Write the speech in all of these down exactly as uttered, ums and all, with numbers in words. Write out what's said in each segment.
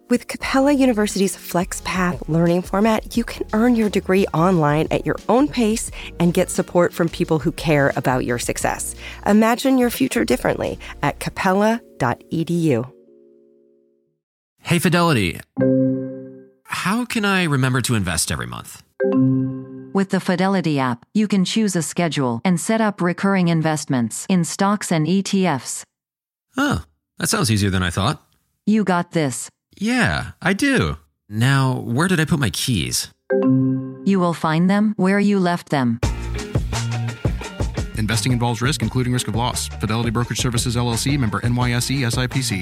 With Capella University's FlexPath learning format, you can earn your degree online at your own pace and get support from people who care about your success. Imagine your future differently at capella dot e d u. Hey, Fidelity. How can I remember to invest every month? With the Fidelity app, you can choose a schedule and set up recurring investments in stocks and E T Fs. Oh, that sounds easier than I thought. You got this. Yeah, I do. Now, where did I put my keys? You will find them where you left them. Investing involves risk, including risk of loss. Fidelity Brokerage Services, L L C, member N Y S E, S I P C.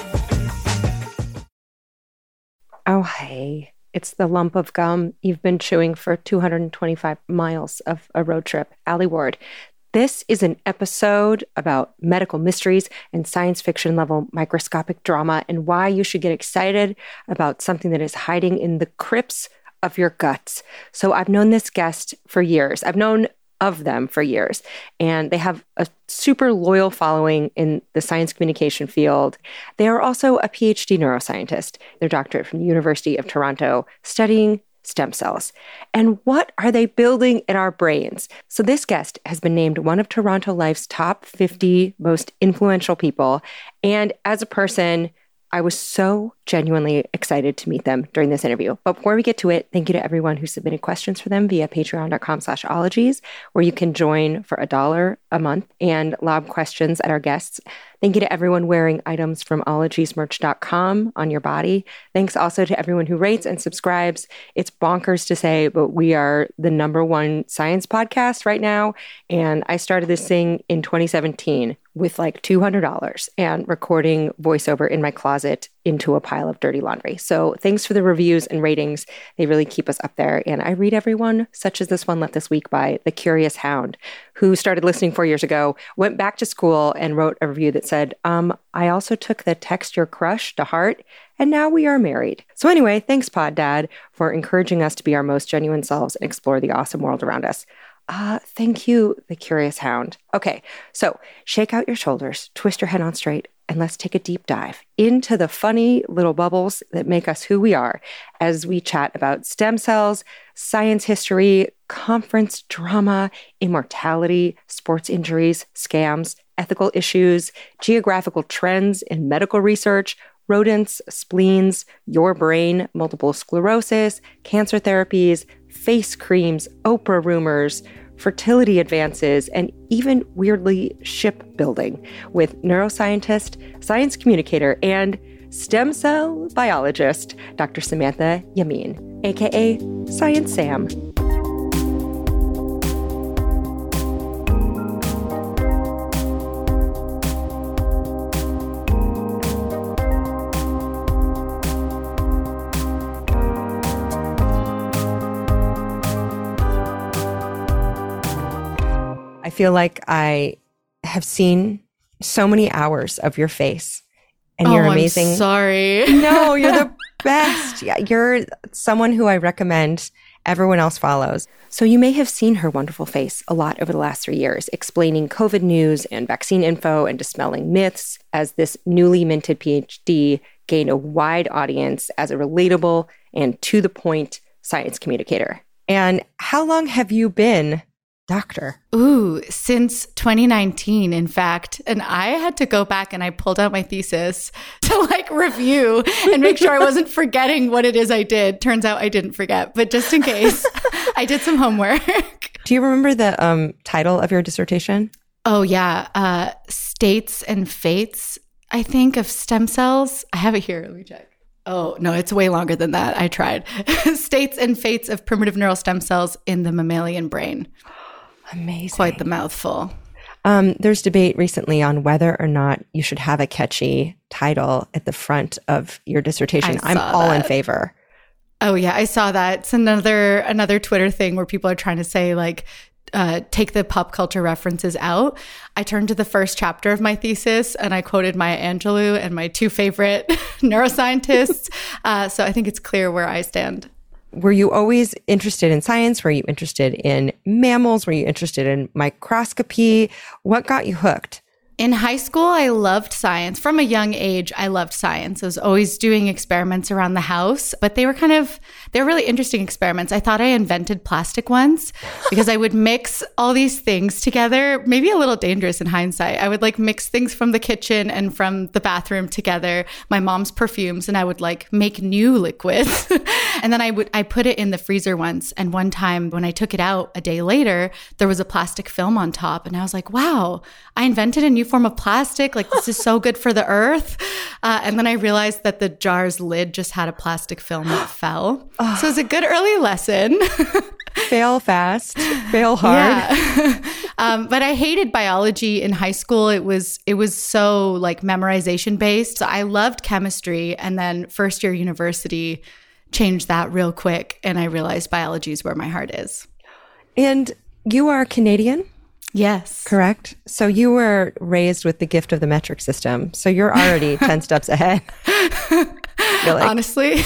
Oh, hey. It's the lump of gum you've been chewing for two hundred twenty-five miles of a road trip. Alie Ward. This is an episode about medical mysteries and science fiction level microscopic drama and why you should get excited about something that is hiding in the crypts of your guts. So I've known this guest for years. I've known of them for years, and they have a super loyal following in the science communication field. They are also a P H D neuroscientist, their doctorate from the University of Toronto, studying stem cells. And what are they building in our brains? So this guest has been named one of Toronto Life's top fifty most influential people. And as a person, I was so genuinely excited to meet them during this interview. But before we get to it, thank you to everyone who submitted questions for them via patreon.com slash ologies, where you can join for a dollar a month and lob questions at our guests. Thank you to everyone wearing items from ologies merch dot com on your body. Thanks also to everyone who rates and subscribes. It's bonkers to say, but we are the number one science podcast right now. And I started this thing in twenty seventeen with like two hundred dollars and recording voiceover in my closet into a pile of dirty laundry. So thanks for the reviews and ratings. They really keep us up there. And I read every one, such as this one left this week by The Curious Hound, who started listening four years ago, went back to school and wrote a review that said, um, I also took the text your crush to heart, and now we are married. So anyway, thanks, Pod Dad, for encouraging us to be our most genuine selves and explore the awesome world around us. Uh, thank you, The Curious Hound. Okay, so shake out your shoulders, twist your head on straight, and let's take a deep dive into the funny little bubbles that make us who we are as we chat about stem cells, science history, conference drama, immortality, sports injuries, scams, ethical issues, geographical trends in medical research, rodents, spleens, your brain, multiple sclerosis, cancer therapies, face creams, Oprah rumors, fertility advances, and even weirdly shipbuilding with neuroscientist, science communicator, and stem cell biologist, Doctor Samantha Yamin, aka Science Sam. I feel like I have seen so many hours of your face, and oh, you're amazing. I'm sorry. No, you're the best. Yeah, you're someone who I recommend everyone else follows. So you may have seen her wonderful face a lot over the last three years, explaining COVID news and vaccine info and dispelling myths as this newly minted P H D gained a wide audience as a relatable and to-the-point science communicator. And how long have you been doctor? Ooh, since twenty nineteen, in fact. And I had to go back and I pulled out my thesis to like review and make sure I wasn't forgetting what it is I did. Turns out I didn't forget, but just in case, I did some homework. Do you remember the um, title of your dissertation? Oh, yeah. Uh, States and Fates, I think, of stem cells. I have it here. Let me check. Oh, no, it's way longer than that. I tried. States and Fates of Primitive Neural Stem Cells in the Mammalian Brain. Amazing. Quite the mouthful. Um, there's debate recently on whether or not you should have a catchy title at the front of your dissertation. I'm all that. in favor. Oh, yeah, I saw that. It's another another Twitter thing where people are trying to say, like, uh, take the pop culture references out. I turned to the first chapter of my thesis and I quoted Maya Angelou and my two favorite neuroscientists. Uh, so I think it's clear where I stand. Were you always interested in science? Were you interested in mammals? Were you interested in microscopy? What got you hooked? In high school, I loved science. From a young age, I loved science. I was always doing experiments around the house, but they were kind of, they were really interesting experiments. I thought I invented plastic ones because I would mix all these things together, maybe a little dangerous in hindsight. I would like mix things from the kitchen and from the bathroom together, my mom's perfumes, and I would like make new liquids. And then I would, I put it in the freezer once. And one time when I took it out a day later, there was a plastic film on top. And I was like, wow, I invented a new form of plastic. Like, this is so good for the earth. Uh, and then I realized that the jar's lid just had a plastic film that fell. Oh. So it was a good early lesson. Fail fast, fail hard. Yeah. um, but I hated biology in high school. It was it was so like memorization based. So I loved chemistry. And then first year university changed that real quick. And I realized biology is where my heart is. And you are Canadian? Yes. Correct. So you were raised with the gift of the metric system. So you're already ten steps ahead. Like, honestly,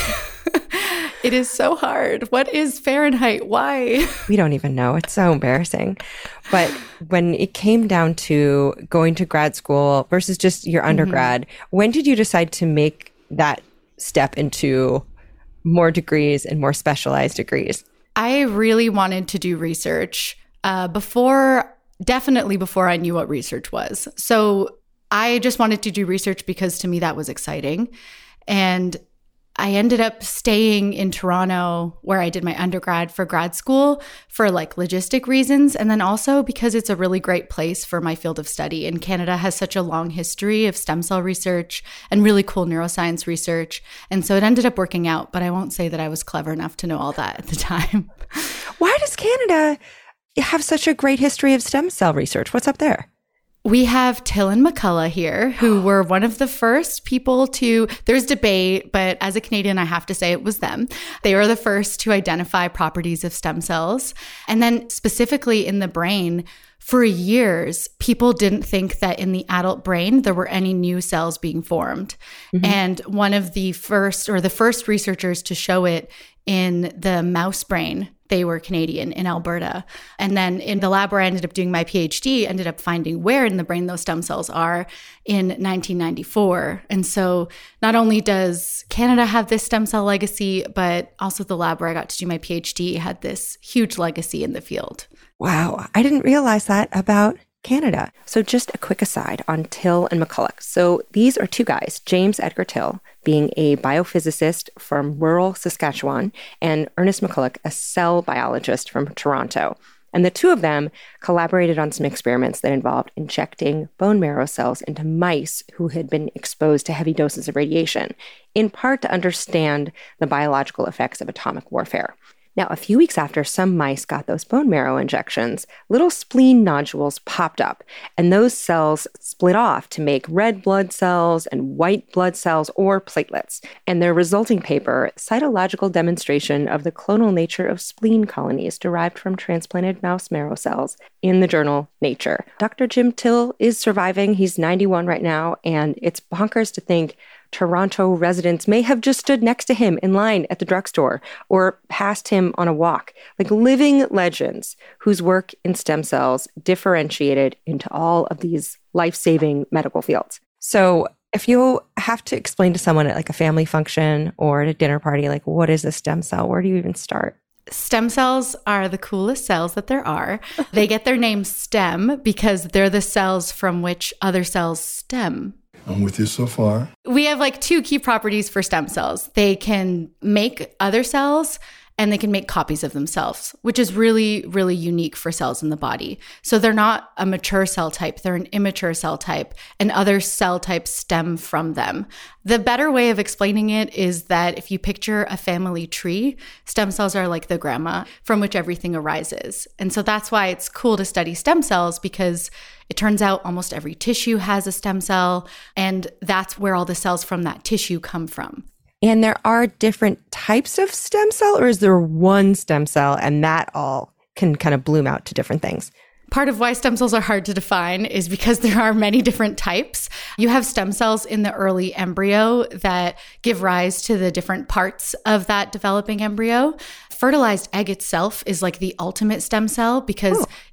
it is so hard. What is Fahrenheit? Why? We don't even know. It's so embarrassing. But when it came down to going to grad school versus just your undergrad, mm-hmm. when did you decide to make that step into more degrees and more specialized degrees? I really wanted to do research uh, before... Definitely before I knew what research was. So I just wanted to do research because to me that was exciting. And I ended up staying in Toronto where I did my undergrad for grad school for like logistic reasons. And then also because it's a really great place for my field of study. And Canada has such a long history of stem cell research and really cool neuroscience research. And so it ended up working out, but I won't say that I was clever enough to know all that at the time. Why does Canada have such a great history of stem cell research? What's up there? We have Till and McCullough here, who were one of the first people to, there's debate, but as a Canadian, I have to say it was them. They were the first to identify properties of stem cells. And then specifically in the brain, for years, people didn't think that in the adult brain, there were any new cells being formed. Mm-hmm. And one of the first, or the first researchers to show it in the mouse brain, they were Canadian in Alberta. And then in the lab where I ended up doing my PhD, ended up finding where in the brain those stem cells are in nineteen ninety-four. And so not only does Canada have this stem cell legacy, but also the lab where I got to do my PhD had this huge legacy in the field. Wow. I didn't realize that about Canada. So just a quick aside on Till and McCullough. So these are two guys, James Edgar Till, being a biophysicist from rural Saskatchewan, and Ernest McCullough, a cell biologist from Toronto. And the two of them collaborated on some experiments that involved injecting bone marrow cells into mice who had been exposed to heavy doses of radiation, in part to understand the biological effects of atomic warfare. Now, a few weeks after some mice got those bone marrow injections, little spleen nodules popped up, and those cells split off to make red blood cells and white blood cells, or platelets. And their resulting paper, Cytological Demonstration of the Clonal Nature of Spleen Colonies Derived from Transplanted Mouse Marrow Cells, in the journal Nature. Doctor Jim Till is surviving. He's ninety-one right now, and it's bonkers to think Toronto residents may have just stood next to him in line at the drugstore or passed him on a walk, like living legends whose work in stem cells differentiated into all of these life-saving medical fields. So if you have to explain to someone at like a family function or at a dinner party, like what is a stem cell, where do you even start? Stem cells are the coolest cells that there are. They get their name stem because they're the cells from which other cells stem. I'm with you so far. We have like two key properties for stem cells. They can make other cells and they can make copies of themselves, which is really, really unique for cells in the body. So they're not a mature cell type, they're an immature cell type, and other cell types stem from them. The better way of explaining it is that if you picture a family tree, stem cells are like the grandma from which everything arises. And so that's why it's cool to study stem cells, because it turns out almost every tissue has a stem cell, and that's where all the cells from that tissue come from. And there are different types of stem cell, or is there one stem cell and that all can kind of bloom out to different things? Part of why stem cells are hard to define is because there are many different types. You have stem cells in the early embryo that give rise to the different parts of that developing embryo. Fertilized egg itself is like the ultimate stem cell because oh.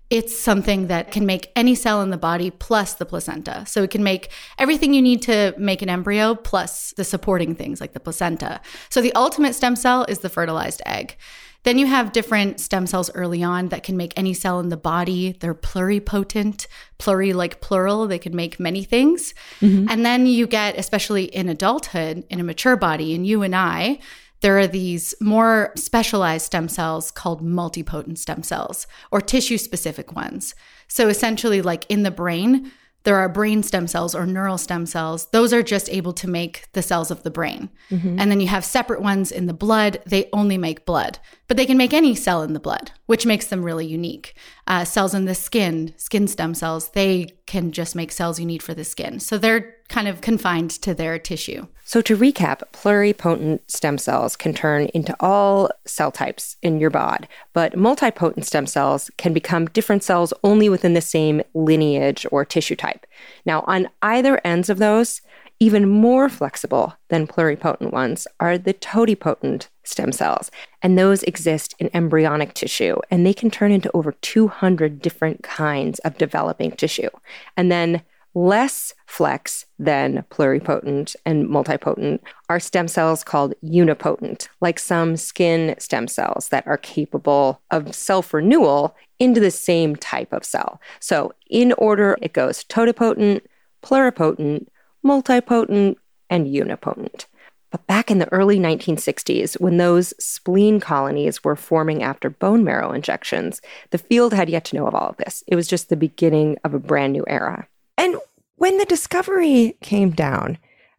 It's something that can make any cell in the body plus the placenta. So it can make everything you need to make an embryo plus the supporting things like the placenta. So the ultimate stem cell is the fertilized egg. Then you have different stem cells early on that can make any cell in the body. They're pluripotent, pluri like plural. They can make many things. Mm-hmm. And then you get, especially in adulthood, in a mature body, and you and I, there are these more specialized stem cells called multipotent stem cells or tissue-specific ones. So essentially, like in the brain, there are brain stem cells or neural stem cells. Those are just able to make the cells of the brain. Mm-hmm. And then you have separate ones in the blood. They only make blood, but they can make any cell in the blood, which makes them really unique. Uh, cells in the skin, skin stem cells, they can just make cells you need for the skin. So they're kind of confined to their tissue. So to recap, pluripotent stem cells can turn into all cell types in your body, but multipotent stem cells can become different cells only within the same lineage or tissue type. Now, on either ends of those, even more flexible than pluripotent ones are the totipotent stem cells, and those exist in embryonic tissue, and they can turn into over two hundred different kinds of developing tissue. And then less flex than pluripotent and multipotent are stem cells called unipotent, like some skin stem cells that are capable of self-renewal into the same type of cell. So in order, it goes totipotent, pluripotent, multipotent, and unipotent. But back in the early nineteen sixties, when those spleen colonies were forming after bone marrow injections, the field had yet to know of all of this. It was just the beginning of a brand new era. And when the discovery came down,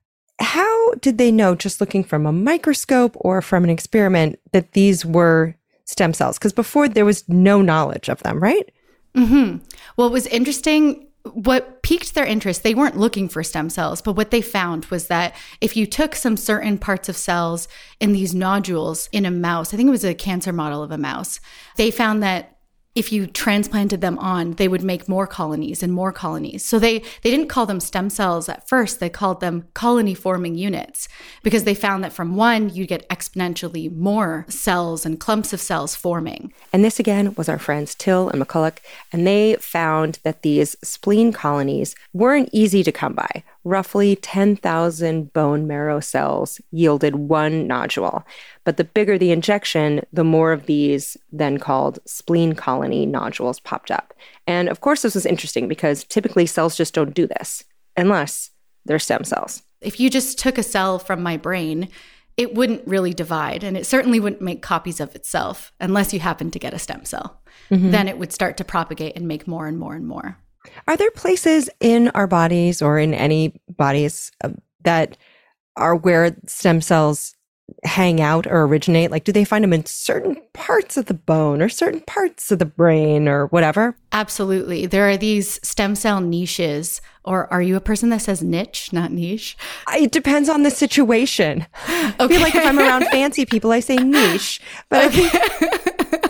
how did they know, just looking from a microscope or from an experiment, that these were stem cells? Because before there was no knowledge of them, right? Mm-hmm. Well, it was interesting. What piqued their interest, they weren't looking for stem cells, but what they found was that if you took some certain parts of cells in these nodules in a mouse, I think it was a cancer model of a mouse, they found that if you transplanted them on, they would make more colonies and more colonies. So they, they didn't call them stem cells at first. They called them colony-forming units because they found that from one, you get exponentially more cells and clumps of cells forming. And this again was our friends Till and McCulloch, and they found that these spleen colonies weren't easy to come by. Roughly ten thousand bone marrow cells yielded one nodule. But the bigger the injection, the more of these then called spleen colony nodules popped up. And of course, this was interesting because typically cells just don't do this unless they're stem cells. If you just took a cell from my brain, it wouldn't really divide, and it certainly wouldn't make copies of itself unless you happen to get a stem cell. Mm-hmm. Then it would start to propagate and make more and more and more. Are there places in our bodies or in any bodies uh, that are where stem cells hang out or originate? Like, do they find them in certain parts of the bone or certain parts of the brain or whatever? Absolutely. There are these stem cell niches. Or are you a person that says niche, not niche? It depends on the situation. Okay. I feel like if I'm around fancy people, I say niche. But okay. I think...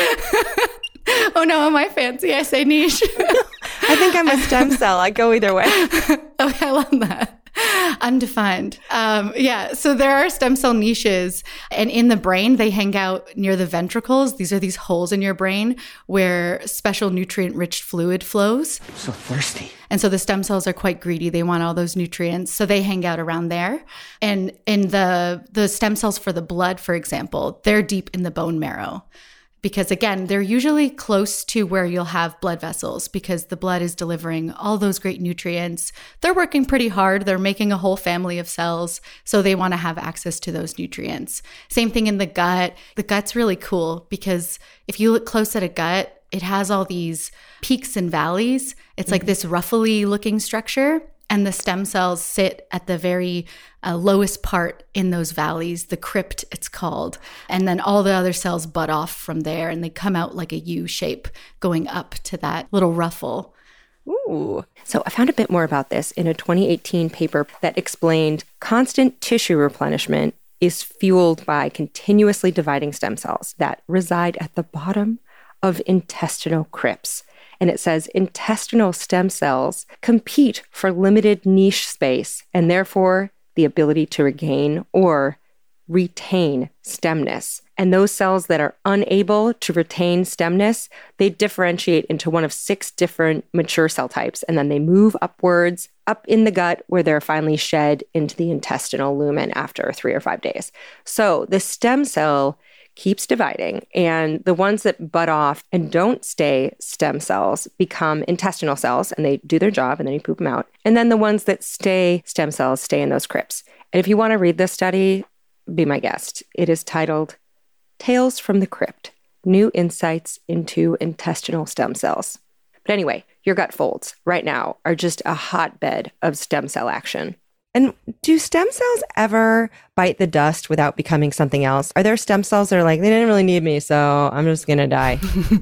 Oh no, am I fancy? I say niche. I think I'm a stem cell. I go either way. Oh, I love that. Undefined. Um, yeah. So there are stem cell niches, and in the brain, they hang out near the ventricles. These are these holes in your brain where special nutrient-rich fluid flows. I'm so thirsty. And so the stem cells are quite greedy. They want all those nutrients. So they hang out around there. And in the, the stem cells for the blood, for example, they're deep in the bone marrow. Because again, they're usually close to where you'll have blood vessels because the blood is delivering all those great nutrients. They're working pretty hard. They're making a whole family of cells. So they want to have access to those nutrients. Same thing in the gut. The gut's really cool because if you look close at a gut, it has all these peaks and valleys. It's mm-hmm. like this ruffly looking structure. And the stem cells sit at the very uh, lowest part in those valleys, the crypt it's called. And then all the other cells butt off from there and they come out like a U shape going up to that little ruffle. Ooh. So I found a bit more about this in a twenty eighteen paper that explained constant tissue replenishment is fueled by continuously dividing stem cells that reside at the bottom of intestinal crypts. And it says intestinal stem cells compete for limited niche space and therefore the ability to regain or retain stemness. And those cells that are unable to retain stemness, they differentiate into one of six different mature cell types. And then they move upwards, up in the gut, where they're finally shed into the intestinal lumen after three or five days. So the stem cell keeps dividing, and the ones that butt off and don't stay stem cells become intestinal cells, and they do their job, and then you poop them out. And then the ones that stay stem cells stay in those crypts. And if you want to read this study, be my guest. It is titled Tales from the Crypt, New Insights into Intestinal Stem Cells. But anyway, your gut folds right now are just a hotbed of stem cell action. And do stem cells ever bite the dust without becoming something else? Are there stem cells that are like, they didn't really need me, so I'm just going to die?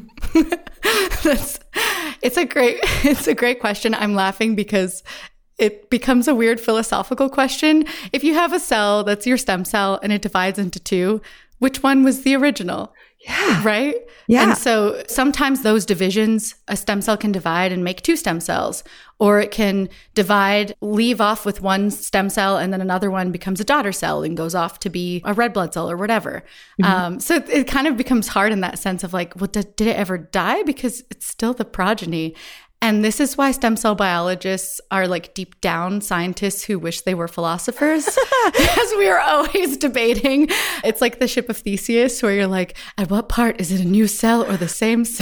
That's, it's a great, it's a great question. I'm laughing because it becomes a weird philosophical question. If you have a cell that's your stem cell and it divides into two, which one was the original? Yeah. Right? Yeah. And so sometimes those divisions, a stem cell can divide and make two stem cells, or it can divide, leave off with one stem cell, and then another one becomes a daughter cell and goes off to be a red blood cell or whatever. Mm-hmm. Um, so it, it kind of becomes hard in that sense of like, well, did, did it ever die? Because it's still the progeny. And this is why stem cell biologists are like deep down scientists who wish they were philosophers, because we are always debating. It's like the ship of Theseus, where you're like, at what part is it a new cell or the same cell?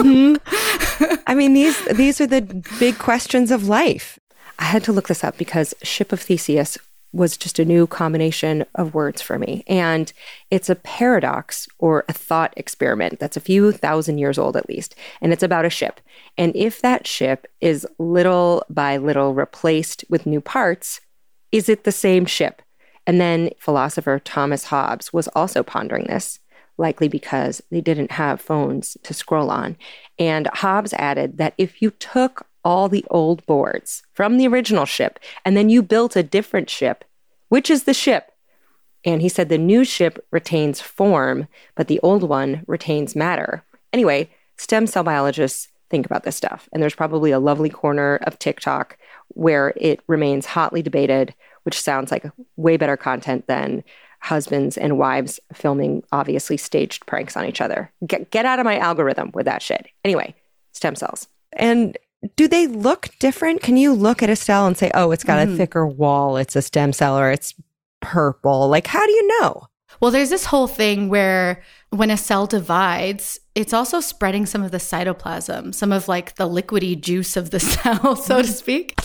Mm-hmm. I mean, these these are the big questions of life. I had to look this up because ship of Theseus was just a new combination of words for me. And it's a paradox or a thought experiment that's a few thousand years old at least. And it's about a ship. And if that ship is little by little replaced with new parts, is it the same ship? And then philosopher Thomas Hobbes was also pondering this, likely because they didn't have phones to scroll on. And Hobbes added that if you took all the old boards from the original ship, and then you built a different ship, which is the ship? And he said the new ship retains form, but the old one retains matter. Anyway, stem cell biologists think about this stuff. And there's probably a lovely corner of TikTok where it remains hotly debated, which sounds like way better content than husbands and wives filming obviously staged pranks on each other. Get, get out of my algorithm with that shit. Anyway, stem cells. And do they look different? Can you look at a cell and say, oh, it's got mm. a thicker wall, it's a stem cell, or it's purple? Like, how do you know? Well, there's this whole thing where when a cell divides, it's also spreading some of the cytoplasm, some of like the liquidy juice of the cell, so to speak.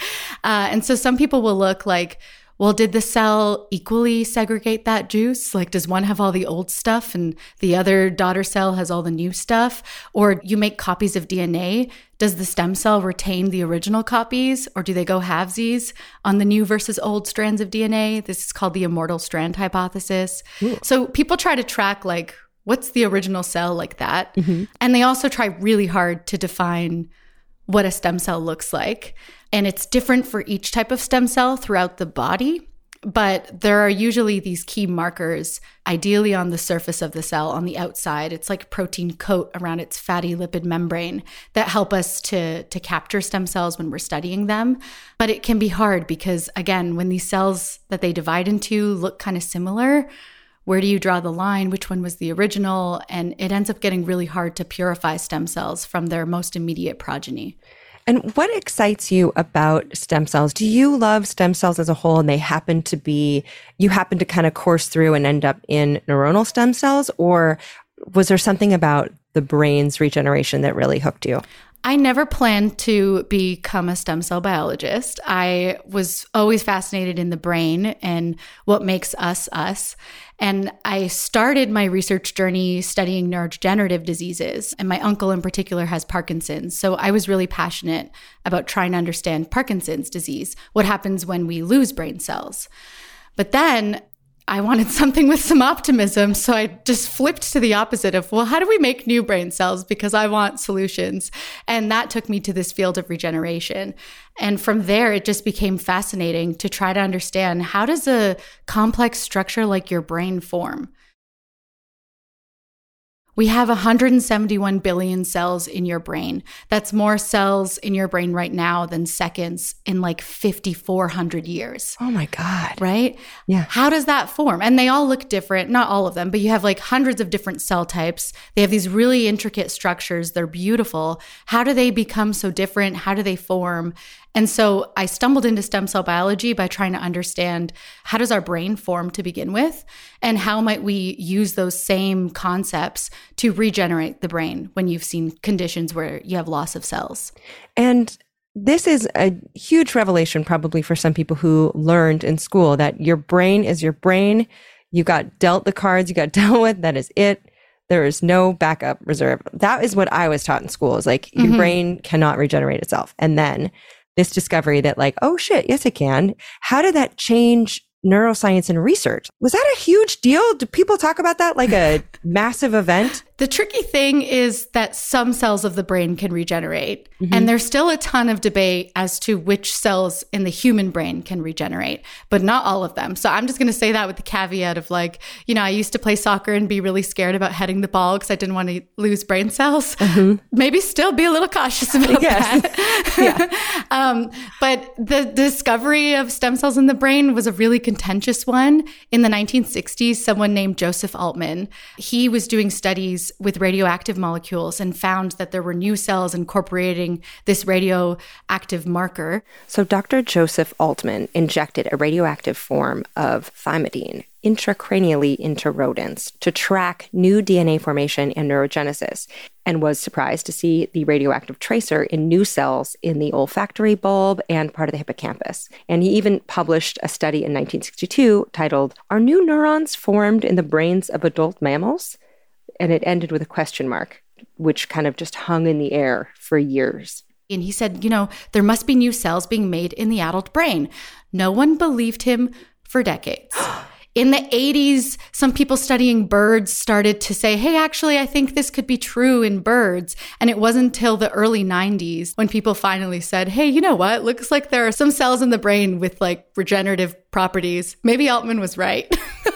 Uh, and so some people will look like, well, did the cell equally segregate that juice? Like, does one have all the old stuff and the other daughter cell has all the new stuff? Or you make copies of D N A. Does the stem cell retain the original copies, or do they go halvesies on the new versus old strands of D N A? This is called the immortal strand hypothesis. Ooh. So people try to track, like, what's the original cell like that? Mm-hmm. And they also try really hard to define what a stem cell looks like. And it's different for each type of stem cell throughout the body. But there are usually these key markers, ideally on the surface of the cell, on the outside. It's like a protein coat around its fatty lipid membrane that help us to, to capture stem cells when we're studying them. But it can be hard because, again, when these cells that they divide into look kind of similar, where do you draw the line? Which one was the original? And it ends up getting really hard to purify stem cells from their most immediate progeny. And what excites you about stem cells? Do you love stem cells as a whole and they happen to be, you happen to kind of course through and end up in neuronal stem cells? Or was there something about the brain's regeneration that really hooked you? I never planned to become a stem cell biologist. I was always fascinated in the brain and what makes us us. And I started my research journey studying neurodegenerative diseases. And my uncle in particular has Parkinson's. So I was really passionate about trying to understand Parkinson's disease, what happens when we lose brain cells. But then I wanted something with some optimism. So I just flipped to the opposite of, well, how do we make new brain cells? Because I want solutions. And that took me to this field of regeneration. And from there, it just became fascinating to try to understand, how does a complex structure like your brain form? We have one hundred seventy-one billion cells in your brain. That's more cells in your brain right now than seconds in like fifty-four hundred years. Oh my God. Right? Yeah. How does that form? And they all look different, not all of them, but you have like hundreds of different cell types. They have these really intricate structures. They're beautiful. How do they become so different? How do they form? And so I stumbled into stem cell biology by trying to understand how does our brain form to begin with, and how might we use those same concepts to regenerate the brain when you've seen conditions where you have loss of cells. And this is a huge revelation probably for some people who learned in school that your brain is your brain. You got dealt the cards you got dealt with. That is it. There is no backup reserve. That is what I was taught in school, is like your mm-hmm. brain cannot regenerate itself. And then this discovery that like, oh shit, yes it can. How did that change neuroscience and research? Was that a huge deal? Do people talk about that like a massive event? The tricky thing is that some cells of the brain can regenerate. Mm-hmm. And there's still a ton of debate as to which cells in the human brain can regenerate, but not all of them. So I'm just going to say that with the caveat of like, you know, I used to play soccer and be really scared about heading the ball because I didn't want to lose brain cells. Mm-hmm. Maybe still be a little cautious about yes. that. yeah. um, but the discovery of stem cells in the brain was a really contentious one. In the nineteen sixties, someone named Joseph Altman, he was doing studies with radioactive molecules and found that there were new cells incorporating this radioactive marker. So Doctor Joseph Altman injected a radioactive form of thymidine intracranially into rodents to track new D N A formation and neurogenesis, and was surprised to see the radioactive tracer in new cells in the olfactory bulb and part of the hippocampus. And he even published a study in nineteen sixty-two titled, "Are New Neurons Formed in the Brains of Adult Mammals?" And it ended with a question mark, which kind of just hung in the air for years. And he said, you know, there must be new cells being made in the adult brain. No one believed him for decades. In the eighties, some people studying birds started to say, hey, actually, I think this could be true in birds. And it wasn't until the early nineties when people finally said, hey, you know what? Looks like there are some cells in the brain with like regenerative properties. Maybe Altman was right.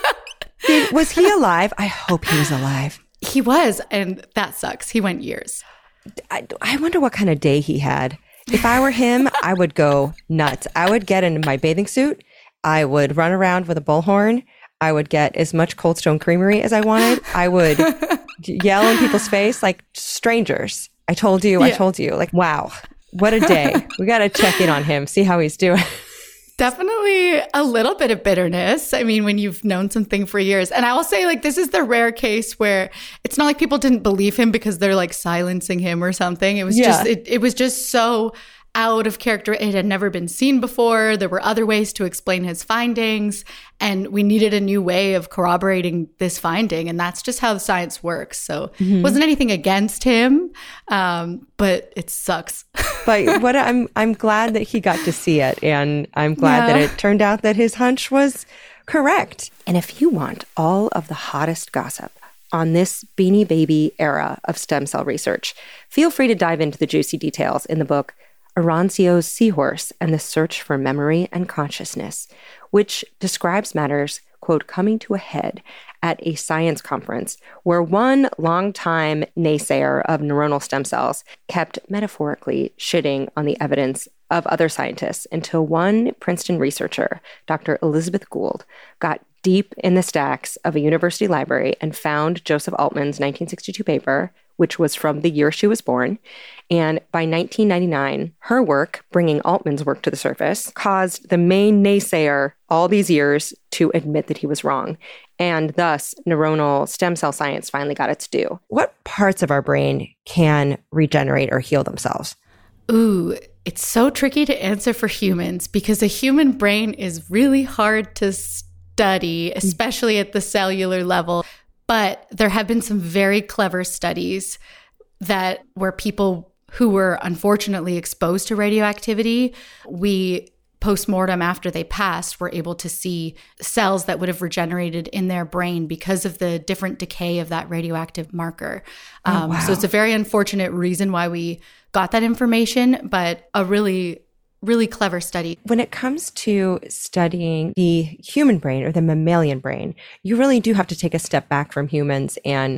Was he alive? I hope he was alive. He was, and that sucks. He went years. I, I wonder what kind of day he had. If I were him, I would go nuts. I would get in my bathing suit. I would run around with a bullhorn. I would get as much Cold Stone Creamery as I wanted. I would yell in people's face like strangers. I told you, yeah. I told you. Like, wow, what a day. We got to check in on him, see how he's doing. Definitely a little bit of bitterness. I mean, when you've known something for years. And I will say, like, this is the rare case where it's not like people didn't believe him because they're like silencing him or something. It was yeah. just, it, it was just so out of character. It had never been seen before. There were other ways to explain his findings, and we needed a new way of corroborating this finding. And that's just how the science works. So mm-hmm. it wasn't anything against him, um, but it sucks. But what I'm I'm glad that he got to see it, and I'm glad yeah. that it turned out that his hunch was correct. And if you want all of the hottest gossip on this Beanie Baby era of stem cell research, feel free to dive into the juicy details in the book Arancio's Seahorse and the Search for Memory and Consciousness, which describes matters, quote, coming to a head at a science conference where one longtime naysayer of neuronal stem cells kept metaphorically shitting on the evidence of other scientists until one Princeton researcher, Doctor Elizabeth Gould, got deep in the stacks of a university library and found Joseph Altman's nineteen sixty-two paper, which was from the year she was born. And by nineteen ninety-nine, her work, bringing Altman's work to the surface, caused the main naysayer all these years to admit that he was wrong. And thus, neuronal stem cell science finally got its due. What parts of our brain can regenerate or heal themselves? Ooh, it's so tricky to answer for humans because a human brain is really hard to study, especially at the cellular level. But there have been some very clever studies that where people who were unfortunately exposed to radioactivity, we postmortem after they passed were able to see cells that would have regenerated in their brain because of the different decay of that radioactive marker. Oh, um, wow. So it's a very unfortunate reason why we got that information, but a really really clever study. When it comes to studying the human brain or the mammalian brain, you really do have to take a step back from humans and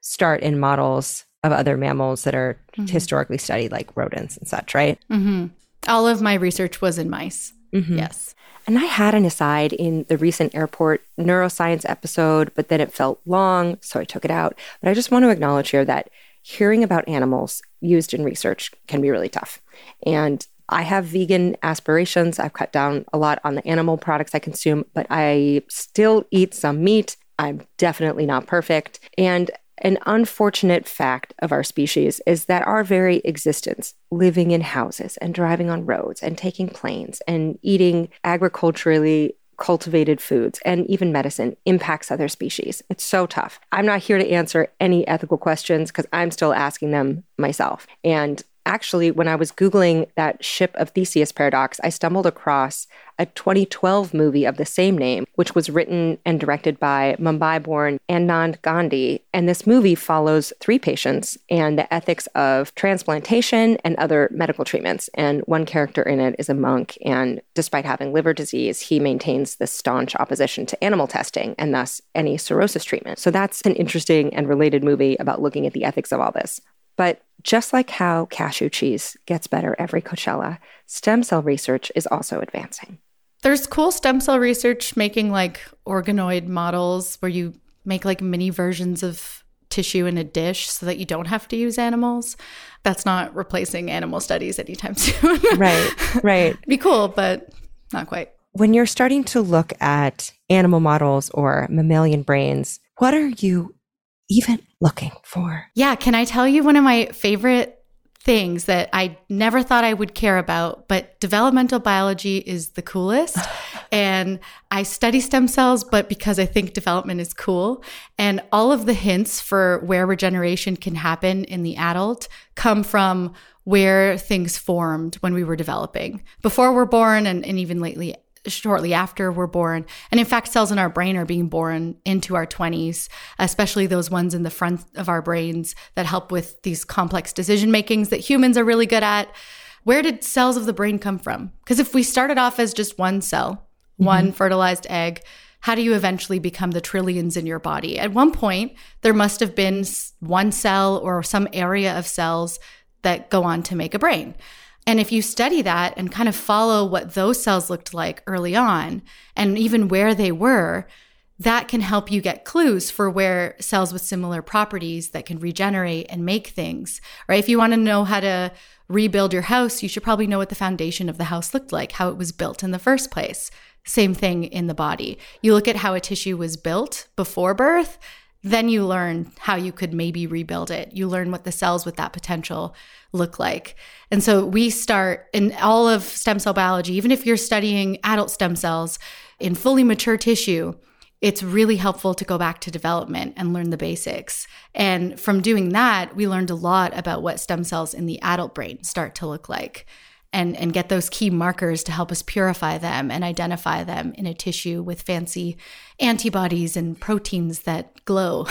start in models of other mammals that are Mm-hmm. historically studied, like rodents and such, right? Mm-hmm. All of my research was in mice. Mm-hmm. Yes. And I had an aside in the recent airport neuroscience episode, but then it felt long, so I took it out. But I just want to acknowledge here that hearing about animals used in research can be really tough. And I have vegan aspirations. I've cut down a lot on the animal products I consume, but I still eat some meat. I'm definitely not perfect. And an unfortunate fact of our species is that our very existence, living in houses and driving on roads and taking planes and eating agriculturally cultivated foods and even medicine, impacts other species. It's so tough. I'm not here to answer any ethical questions because I'm still asking them myself. And actually, when I was Googling that Ship of Theseus paradox, I stumbled across a twenty twelve movie of the same name, which was written and directed by Mumbai-born Anand Gandhi. And this movie follows three patients and the ethics of transplantation and other medical treatments. And one character in it is a monk. And despite having liver disease, he maintains this staunch opposition to animal testing and thus any cirrhosis treatment. So that's an interesting and related movie about looking at the ethics of all this. But just like how cashew cheese gets better every Coachella, stem cell research is also advancing. There's cool stem cell research making like organoid models where you make like mini versions of tissue in a dish so that you don't have to use animals. That's not replacing animal studies anytime soon. Right, right. Be cool, but not quite. When you're starting to look at animal models or mammalian brains, what are you even looking for? Yeah, can I tell you one of my favorite things that I never thought I would care about, but developmental biology is the coolest. And I study stem cells, but because I think development is cool. And all of the hints for where regeneration can happen in the adult come from where things formed when we were developing. Before we're born and, and even lately, shortly after we're born. And in fact, cells in our brain are being born into our twenties, especially those ones in the front of our brains that help with these complex decision makings that humans are really good at. Where did cells of the brain come from? Because if we started off as just one cell, mm-hmm. one fertilized egg, how do you eventually become the trillions in your body? At one point, there must have been one cell or some area of cells that go on to make a brain. And if you study that and kind of follow what those cells looked like early on, and even where they were, that can help you get clues for where cells with similar properties that can regenerate and make things, right? If you want to know how to rebuild your house, you should probably know what the foundation of the house looked like, how it was built in the first place. Same thing in the body. You look at how a tissue was built before birth, then you learn how you could maybe rebuild it. You learn what the cells with that potential look like. And so we start in all of stem cell biology, even if you're studying adult stem cells in fully mature tissue, it's really helpful to go back to development and learn the basics. And from doing that, we learned a lot about what stem cells in the adult brain start to look like. And, and get those key markers to help us purify them and identify them in a tissue with fancy antibodies and proteins that glow.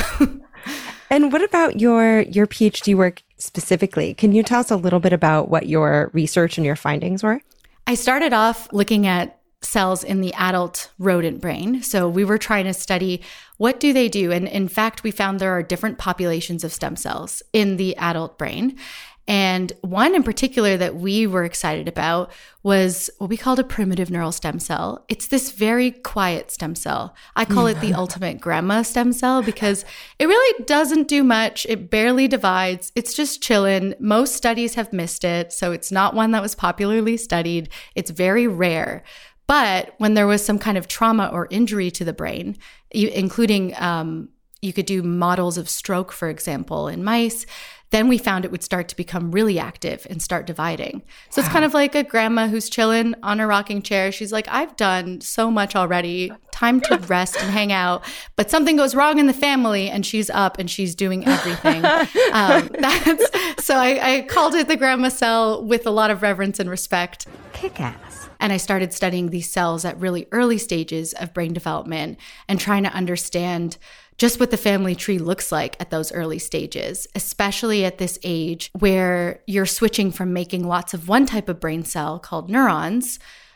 And what about your your PhD work specifically? Can you tell us a little bit about what your research and your findings were? I started off looking at cells in the adult rodent brain. So we were trying to study what do they do? And in fact, we found there are different populations of stem cells in the adult brain. And one in particular that we were excited about was what we called a primitive neural stem cell. It's this very quiet stem cell. I call it the ultimate grandma stem cell because it really doesn't do much. It barely divides. It's just chilling. Most studies have missed it, so it's not one that was popularly studied. It's very rare. But when there was some kind of trauma or injury to the brain, including um, you could do models of stroke, for example, in mice, then we found it would start to become really active and start dividing. So wow. It's kind of like a grandma who's chilling on her rocking chair. She's like, I've done so much already. Time to rest and hang out. But something goes wrong in the family and she's up and she's doing everything. um, that's, so I, I called it the grandma cell with a lot of reverence and respect. Kick-ass. And I started studying these cells at really early stages of brain development and trying to understand just what the family tree looks like at those early stages, especially at this age where you're switching from making lots of one type of brain cell called neurons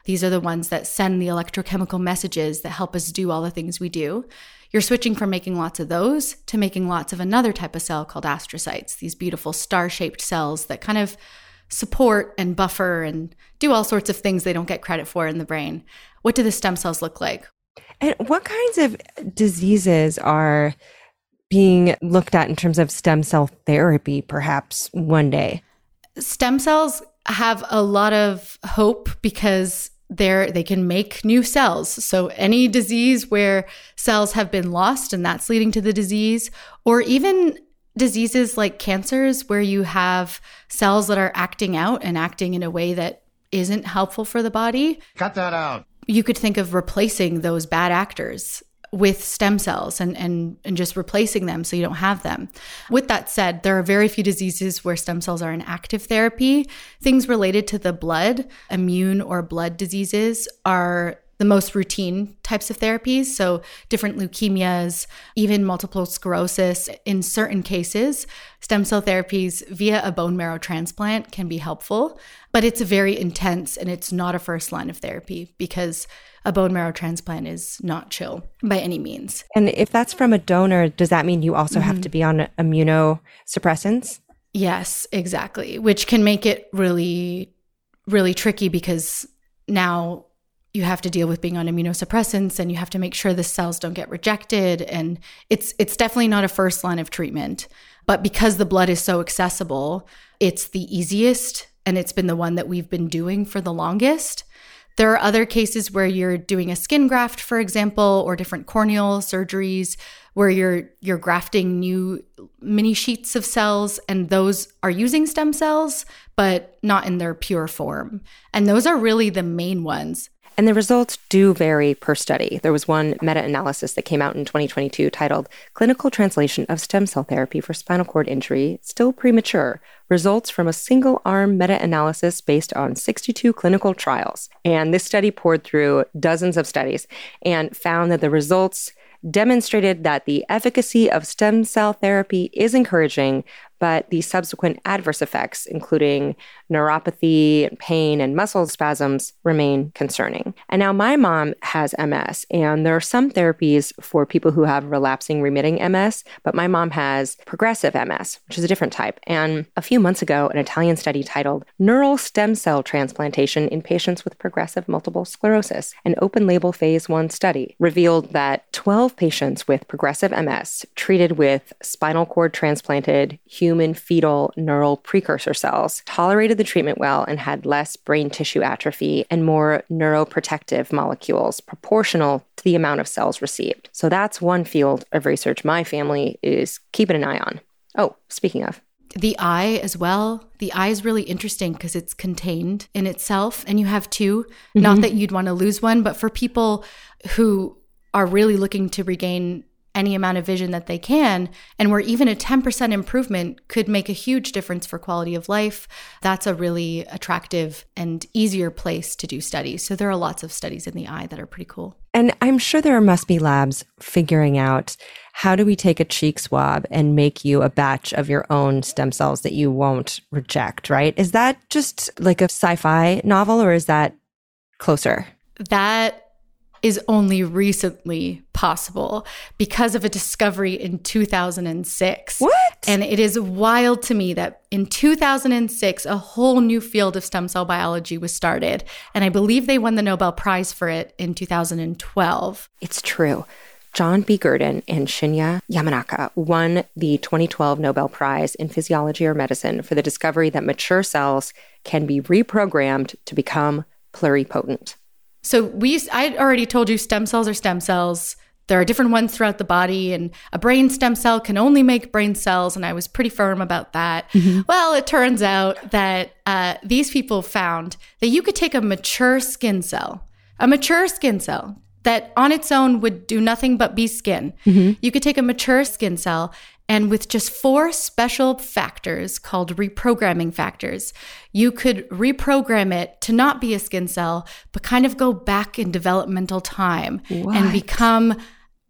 These are the ones that send the electrochemical messages that help us do all the things we do. You're switching from making lots of those to making lots of another type of cell called astrocytes, these beautiful star-shaped cells that kind of support and buffer and do all sorts of things they don't get credit for in the brain. What do the stem cells look like? And what kinds of diseases are being looked at in terms of stem cell therapy, perhaps one day? Stem cells have a lot of hope because they're they can make new cells. So any disease where cells have been lost and that's leading to the disease, or even diseases like cancers where you have cells that are acting out and acting in a way that isn't helpful for the body. Cut that out. You could think of replacing those bad actors with stem cells and, and, and just replacing them so you don't have them. With that said, there are very few diseases where stem cells are an active therapy. Things related to the blood, immune or blood diseases, are the most routine types of therapies. So different leukemias, even multiple sclerosis. In certain cases, stem cell therapies via a bone marrow transplant can be helpful, but it's very intense and it's not a first line of therapy because a bone marrow transplant is not chill by any means. And if that's from a donor, does that mean you also mm-hmm. have to be on immunosuppressants? Yes, exactly, which can make it really, really tricky because now you have to deal with being on immunosuppressants and you have to make sure the cells don't get rejected. And it's it's definitely not a first line of treatment. But because the blood is so accessible, it's the easiest and it's been the one that we've been doing for the longest. There are other cases where you're doing a skin graft, for example, or different corneal surgeries where you're you're grafting new mini sheets of cells, and those are using stem cells, but not in their pure form. And those are really the main ones. And the results do vary per study. There was one meta-analysis that came out in twenty twenty-two titled Clinical Translation of Stem Cell Therapy for Spinal Cord Injury, Still Premature, Results from a Single-Arm Meta-Analysis Based on sixty-two Clinical Trials. And this study poured through dozens of studies and found that the results demonstrated that the efficacy of stem cell therapy is encouraging, but the subsequent adverse effects, including neuropathy, and pain, and muscle spasms, remain concerning. And now my mom has M S, and there are some therapies for people who have relapsing remitting M S, but my mom has progressive M S, which is a different type. And a few months ago, an Italian study titled Neural Stem Cell Transplantation in Patients with Progressive Multiple Sclerosis, an open-label phase one study, revealed that twelve patients with progressive M S treated with spinal cord transplanted human fetal neural precursor cells tolerated the treatment well and had less brain tissue atrophy and more neuroprotective molecules proportional to the amount of cells received. So that's one field of research my family is keeping an eye on. Oh, speaking of. The eye as well. The eye is really interesting because it's contained in itself and you have two. Mm-hmm. Not that you'd want to lose one, but for people who are really looking to regain any amount of vision that they can, and where even a ten percent improvement could make a huge difference for quality of life, that's a really attractive and easier place to do studies. So there are lots of studies in the eye that are pretty cool. And I'm sure there must be labs figuring out how do we take a cheek swab and make you a batch of your own stem cells that you won't reject, right? Is that just like a sci-fi novel or is that closer? That is only recently possible because of a discovery in two thousand six. What? And it is wild to me that in two thousand six, a whole new field of stem cell biology was started. And I believe they won the Nobel Prize for it in two thousand twelve. It's true. John B. Gurdon and Shinya Yamanaka won the twenty twelve Nobel Prize in Physiology or Medicine for the discovery that mature cells can be reprogrammed to become pluripotent. So we, I already told you stem cells are stem cells. There are different ones throughout the body, and a brain stem cell can only make brain cells, and I was pretty firm about that. Mm-hmm. Well, it turns out that uh, these people found that you could take a mature skin cell, a mature skin cell that on its own would do nothing but be skin. Mm-hmm. You could take a mature skin cell and with just four special factors called reprogramming factors, you could reprogram it to not be a skin cell, but kind of go back in developmental time what? and become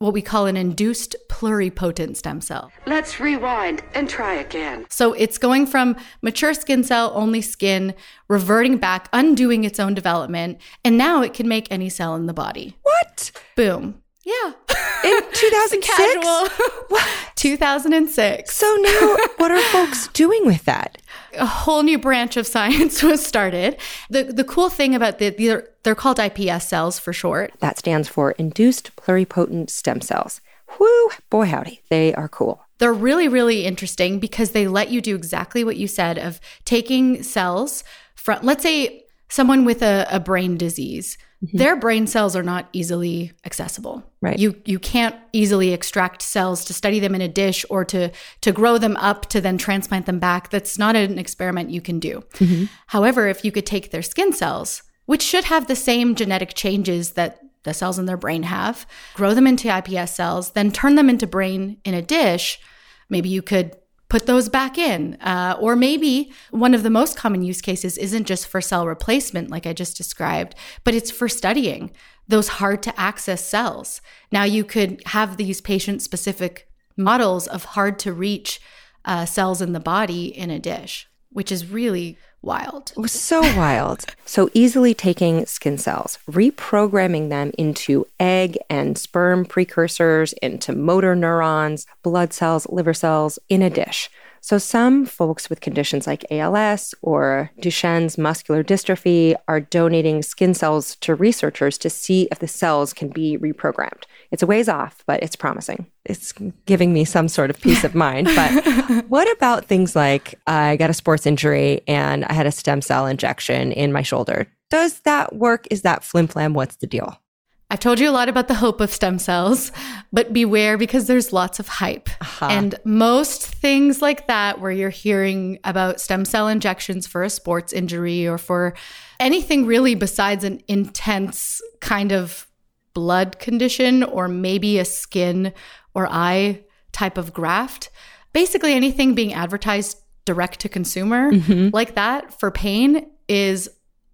what we call an induced pluripotent stem cell. Let's rewind and try again. So it's going from mature skin cell, only skin, reverting back, undoing its own development, and now it can make any cell in the body. What? Boom. Yeah. In two thousand six? Casual. What? two thousand six. So now what are folks doing with that? A whole new branch of science was started. The the cool thing about the, they're, they're called I P S cells for short. That stands for Induced Pluripotent Stem Cells. Whoo, boy howdy, they are cool. They're really, really interesting because they let you do exactly what you said of taking cells from, let's say, someone with a, a brain disease. Mm-hmm. Their brain cells are not easily accessible. Right. You you can't easily extract cells to study them in a dish or to to grow them up to then transplant them back. That's not an experiment you can do. Mm-hmm. However, if you could take their skin cells, which should have the same genetic changes that the cells in their brain have, grow them into I P S cells, then turn them into brain in a dish, maybe you could put those back in. Uh, or maybe one of the most common use cases isn't just for cell replacement, like I just described, but it's for studying those hard to access cells. Now you could have these patient-specific models of hard to reach uh, cells in the body in a dish, which is really wild. It was so wild. So easily taking skin cells, reprogramming them into egg and sperm precursors, into motor neurons, blood cells, liver cells in a dish. So some folks with conditions like A L S or Duchenne's muscular dystrophy are donating skin cells to researchers to see if the cells can be reprogrammed. It's a ways off, but it's promising. It's giving me some sort of peace of mind. But what about things like I got a sports injury and I had a stem cell injection in my shoulder? Does that work? Is that flim-flam? What's the deal? I've told you a lot about the hope of stem cells, but beware because there's lots of hype. Uh-huh. And most things like that, where you're hearing about stem cell injections for a sports injury or for anything really besides an intense kind of blood condition or maybe a skin or eye type of graft, basically anything being advertised direct to consumer mm-hmm. like that for pain is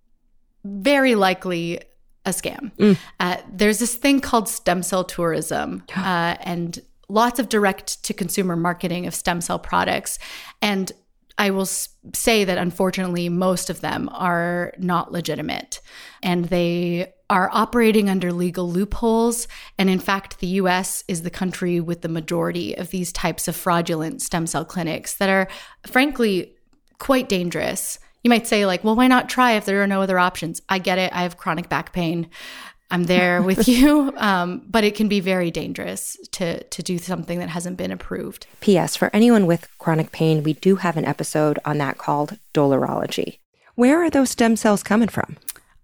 very likely a scam. Mm. Uh, there's this thing called stem cell tourism uh, and lots of direct to consumer marketing of stem cell products. And I will s- say that unfortunately, most of them are not legitimate and they are operating under legal loopholes. And in fact, the U S is the country with the majority of these types of fraudulent stem cell clinics that are frankly quite dangerous. You might say like, well, why not try if there are no other options? I get it. I have chronic back pain. I'm there with you. Um, but it can be very dangerous to, to do something that hasn't been approved. P S. For anyone with chronic pain, we do have an episode on that called Dolorology. Where are those stem cells coming from?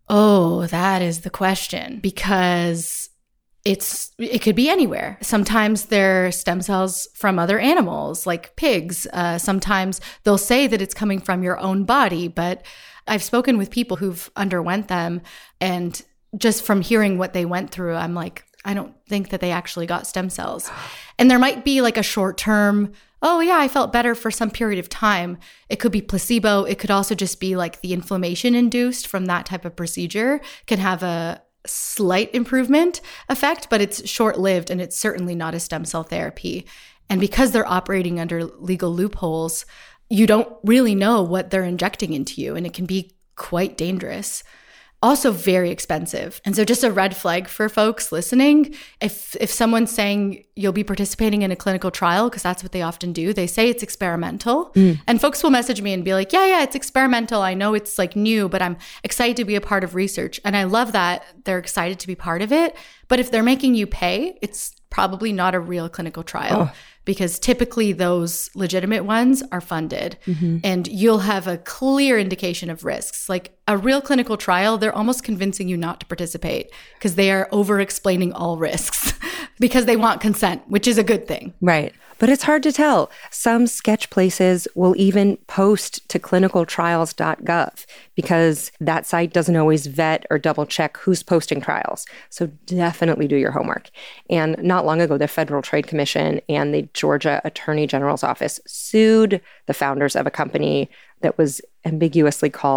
Oh, that is the question, because It's it could be anywhere. Sometimes they're stem cells from other animals, like pigs. Uh, sometimes they'll say that it's coming from your own body, but I've spoken with people who've underwent them, and just from hearing what they went through, I'm like, I don't think that they actually got stem cells. And there might be like a short term, oh yeah, I felt better for some period of time. It could be placebo. It could also just be like the inflammation induced from that type of procedure can have a slight improvement effect, but it's short-lived and it's certainly not a stem cell therapy. And because they're operating under legal loopholes, you don't really know what they're injecting into you, and it can be quite dangerous. Also very expensive. And so just a red flag for folks listening, if if someone's saying you'll be participating in a clinical trial, because that's what they often do, they say it's experimental. Mm. And folks will message me and be like, yeah, yeah, it's experimental. I know it's like new, but I'm excited to be a part of research. And I love that they're excited to be part of it. But if they're making you pay, it's probably not a real clinical trial. Oh. Because typically those legitimate ones are funded mm-hmm. and you'll have a clear indication of risks. Like a real clinical trial, they're almost convincing you not to participate because they are over-explaining all risks because they want consent, which is a good thing. Right. But it's hard to tell. Some sketch places will even post to clinical trials dot gov because that site doesn't always vet or double check who's posting trials. So definitely do your homework. And not long ago, the Federal Trade Commission and the Georgia Attorney General's office sued the founders of a company that was ambiguously called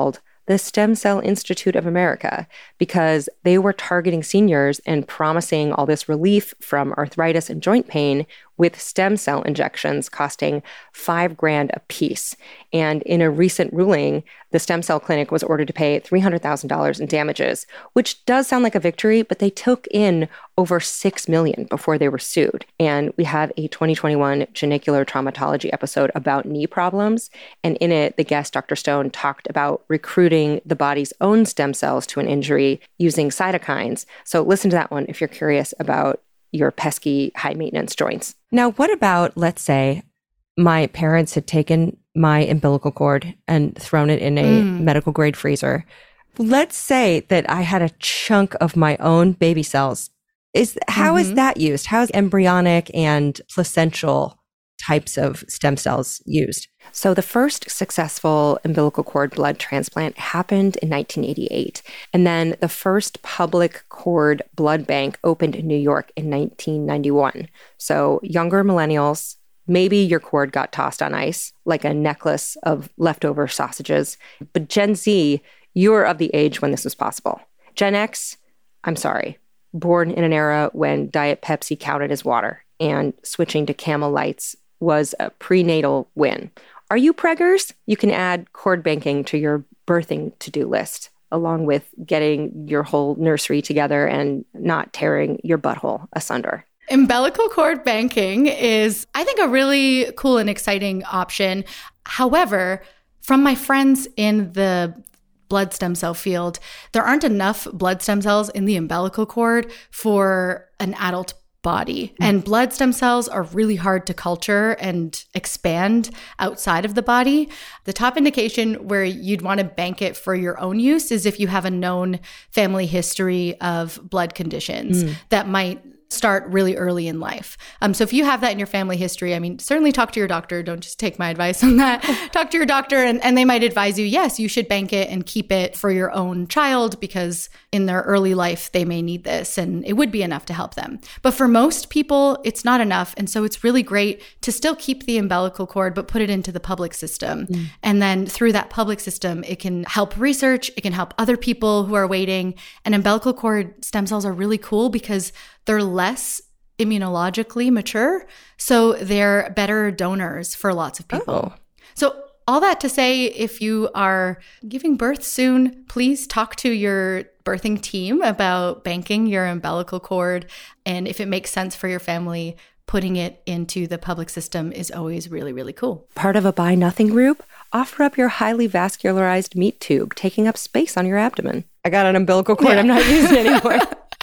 the Stem Cell Institute of America, because they were targeting seniors and promising all this relief from arthritis and joint pain with stem cell injections costing five grand a piece. And in a recent ruling, the stem cell clinic was ordered to pay three hundred thousand dollars in damages, which does sound like a victory, but they took in over six million dollars before they were sued. And we have a twenty twenty-one genicular traumatology episode about knee problems. And in it, the guest, Doctor Stone, talked about recruiting the body's own stem cells to an injury using cytokines. So listen to that one if you're curious about your pesky high maintenance joints. Now, what about, let's say, my parents had taken my umbilical cord and thrown it in a mm. medical grade freezer. Let's say that I had a chunk of my own baby cells. Is how mm-hmm. is that used? How is embryonic and placental types of stem cells used? So the first successful umbilical cord blood transplant happened in nineteen eighty-eight. And then the first public cord blood bank opened in New York in nineteen ninety-one. So younger millennials, maybe your cord got tossed on ice like a necklace of leftover sausages. But Gen Z, you're of the age when this was possible. Gen X, I'm sorry, born in an era when Diet Pepsi counted as water and switching to Camel Lights was a prenatal win. Are you preggers? You can add cord banking to your birthing to-do list, along with getting your whole nursery together and not tearing your butthole asunder. Umbilical cord banking is, I think, a really cool and exciting option. However, from my friends in the blood stem cell field, there aren't enough blood stem cells in the umbilical cord for an adult body. And blood stem cells are really hard to culture and expand outside of the body. The top indication where you'd want to bank it for your own use is if you have a known family history of blood conditions mm. that might start really early in life. Um, so if you have that in your family history, I mean, certainly talk to your doctor. Don't just take my advice on that. Talk to your doctor and, and they might advise you, yes, you should bank it and keep it for your own child because in their early life, they may need this and it would be enough to help them. But for most people, it's not enough. And so it's really great to still keep the umbilical cord, but put it into the public system. Mm. And then through that public system, it can help research. It can help other people who are waiting. And umbilical cord stem cells are really cool because they're less immunologically mature, so they're better donors for lots of people. Oh. So all that to say, if you are giving birth soon, please talk to your birthing team about banking your umbilical cord. And if it makes sense for your family, putting it into the public system is always really, really cool. Part of a Buy Nothing group? Offer up your highly vascularized meat tube, taking up space on your abdomen. I got an umbilical cord yeah. I'm not using anymore.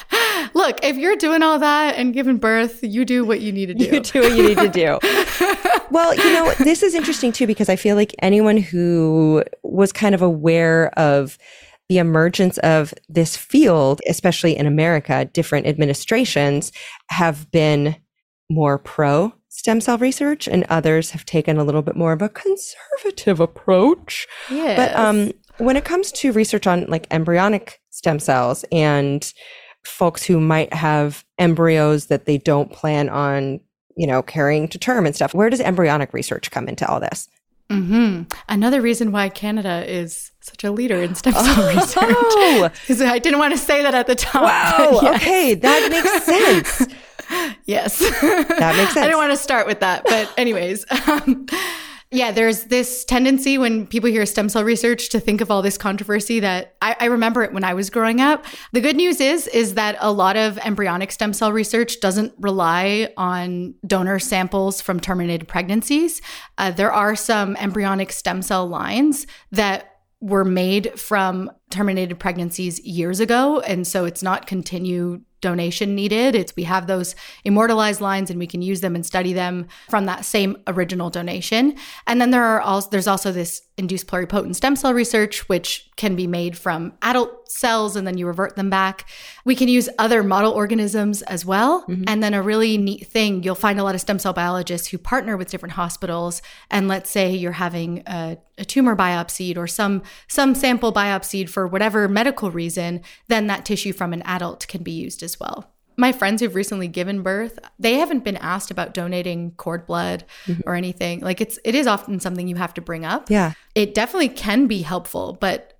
Look, if you're doing all that and giving birth, you do what you need to do. You do what you need to do. Well, you know, this is interesting too, because I feel like anyone who was kind of aware of the emergence of this field, especially in America, different administrations have been more pro stem cell research and others have taken a little bit more of a conservative approach. Yes. But um, when it comes to research on like embryonic stem cells and folks who might have embryos that they don't plan on, you know, carrying to term and stuff, where does embryonic research come into all this? Mm-hmm. Another reason why Canada is such a leader in stem cell oh. research. Because I didn't want to say that at the time. Wow. Yes. Okay. That makes sense. Yes. That makes sense. I didn't want to start with that. But anyways, um, yeah, there's this tendency when people hear stem cell research to think of all this controversy that I, I remember it when I was growing up. The good news is, is that a lot of embryonic stem cell research doesn't rely on donor samples from terminated pregnancies. Uh, there are some embryonic stem cell lines that were made from terminated pregnancies years ago. And so it's not continued donation needed. It's we have those immortalized lines and we can use them and study them from that same original donation. And then there are also there's also this induced pluripotent stem cell research, which can be made from adult cells and then you revert them back. We can use other model organisms as well. Mm-hmm. And then a really neat thing, you'll find a lot of stem cell biologists who partner with different hospitals. And let's say you're having a, a tumor biopsied or some some sample biopsied for whatever medical reason, then that tissue from an adult can be used as well. My friends who've recently given birth, they haven't been asked about donating cord blood mm-hmm. or anything. Like it's, it is often something you have to bring up. Yeah. It definitely can be helpful, but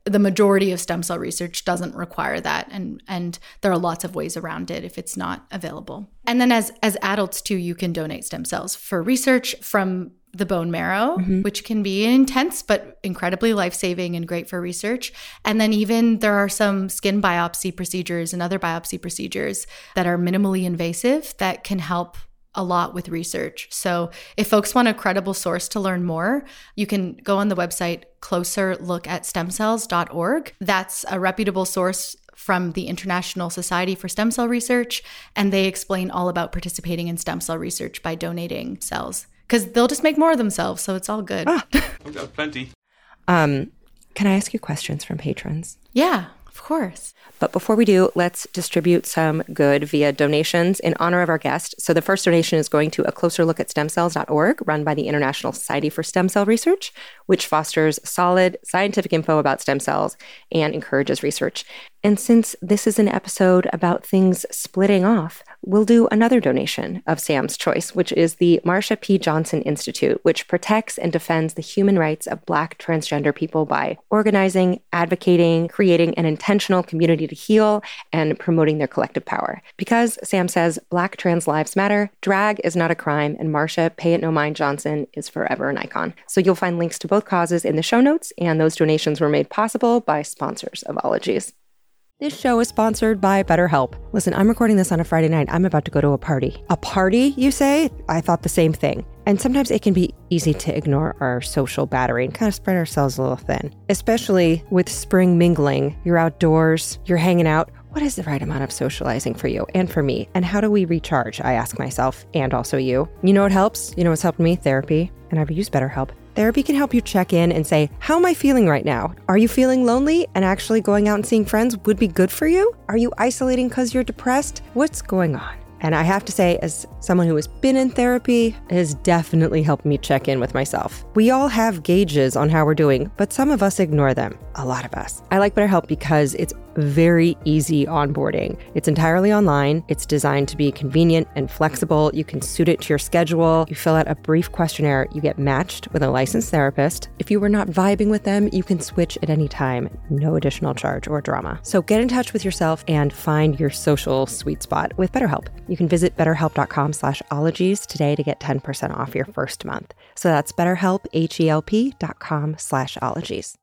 the majority of stem cell research doesn't require that. And, and there are lots of ways around it if it's not available. And then as, as adults too, you can donate stem cells for research from the bone marrow, mm-hmm. which can be intense but incredibly life-saving and great for research. And then even there are some skin biopsy procedures and other biopsy procedures that are minimally invasive that can help a lot with research. So if folks want a credible source to learn more, you can go on the website closer look at stem cells dot org. That's a reputable source from the International Society for Stem Cell Research, and they explain all about participating in stem cell research by donating cells. Because they'll just make more of themselves, so it's all good. Ah. I've got plenty. Um, can I ask you questions from patrons? Yeah, of course. But before we do, let's distribute some good via donations in honor of our guest. So the first donation is going to a closer look at stem cells dot org, run by the International Society for Stem Cell Research, which fosters solid scientific info about stem cells and encourages research. And since this is an episode about things splitting off, we'll do another donation of Sam's choice, which is the Marsha P. Johnson Institute, which protects and defends the human rights of Black transgender people by organizing, advocating, creating an intentional community to heal, and promoting their collective power. Because, Sam says, Black trans lives matter, drag is not a crime, and Marsha Pay It No Mind Johnson is forever an icon. So you'll find links to both causes in the show notes, and those donations were made possible by sponsors of Ologies. This show is sponsored by BetterHelp. Listen, I'm recording this on a Friday night. I'm about to go to a party. A party, you say? I thought the same thing. And sometimes it can be easy to ignore our social battery and kind of spread ourselves a little thin. Especially with spring mingling. You're outdoors, you're hanging out. What is the right amount of socializing for you and for me? And how do we recharge, I ask myself, and also you. You know what helps? You know what's helped me? Therapy. And I've used BetterHelp. Therapy can help you check in and say, how am I feeling right now? Are you feeling lonely and actually going out and seeing friends would be good for you? Are you isolating because you're depressed? What's going on? And I have to say, as someone who has been in therapy, it has definitely helped me check in with myself. We all have gauges on how we're doing, but some of us ignore them. A lot of us. I like BetterHelp because it's very easy onboarding. It's entirely online. It's designed to be convenient and flexible. You can suit it to your schedule. You fill out a brief questionnaire. You get matched with a licensed therapist. If you were not vibing with them, you can switch at any time. No additional charge or drama. So get in touch with yourself and find your social sweet spot with BetterHelp. You can visit betterhelp.com slash ologies today to get ten percent off your first month. So that's betterhelp, H-E-L-P dot com slash ologies.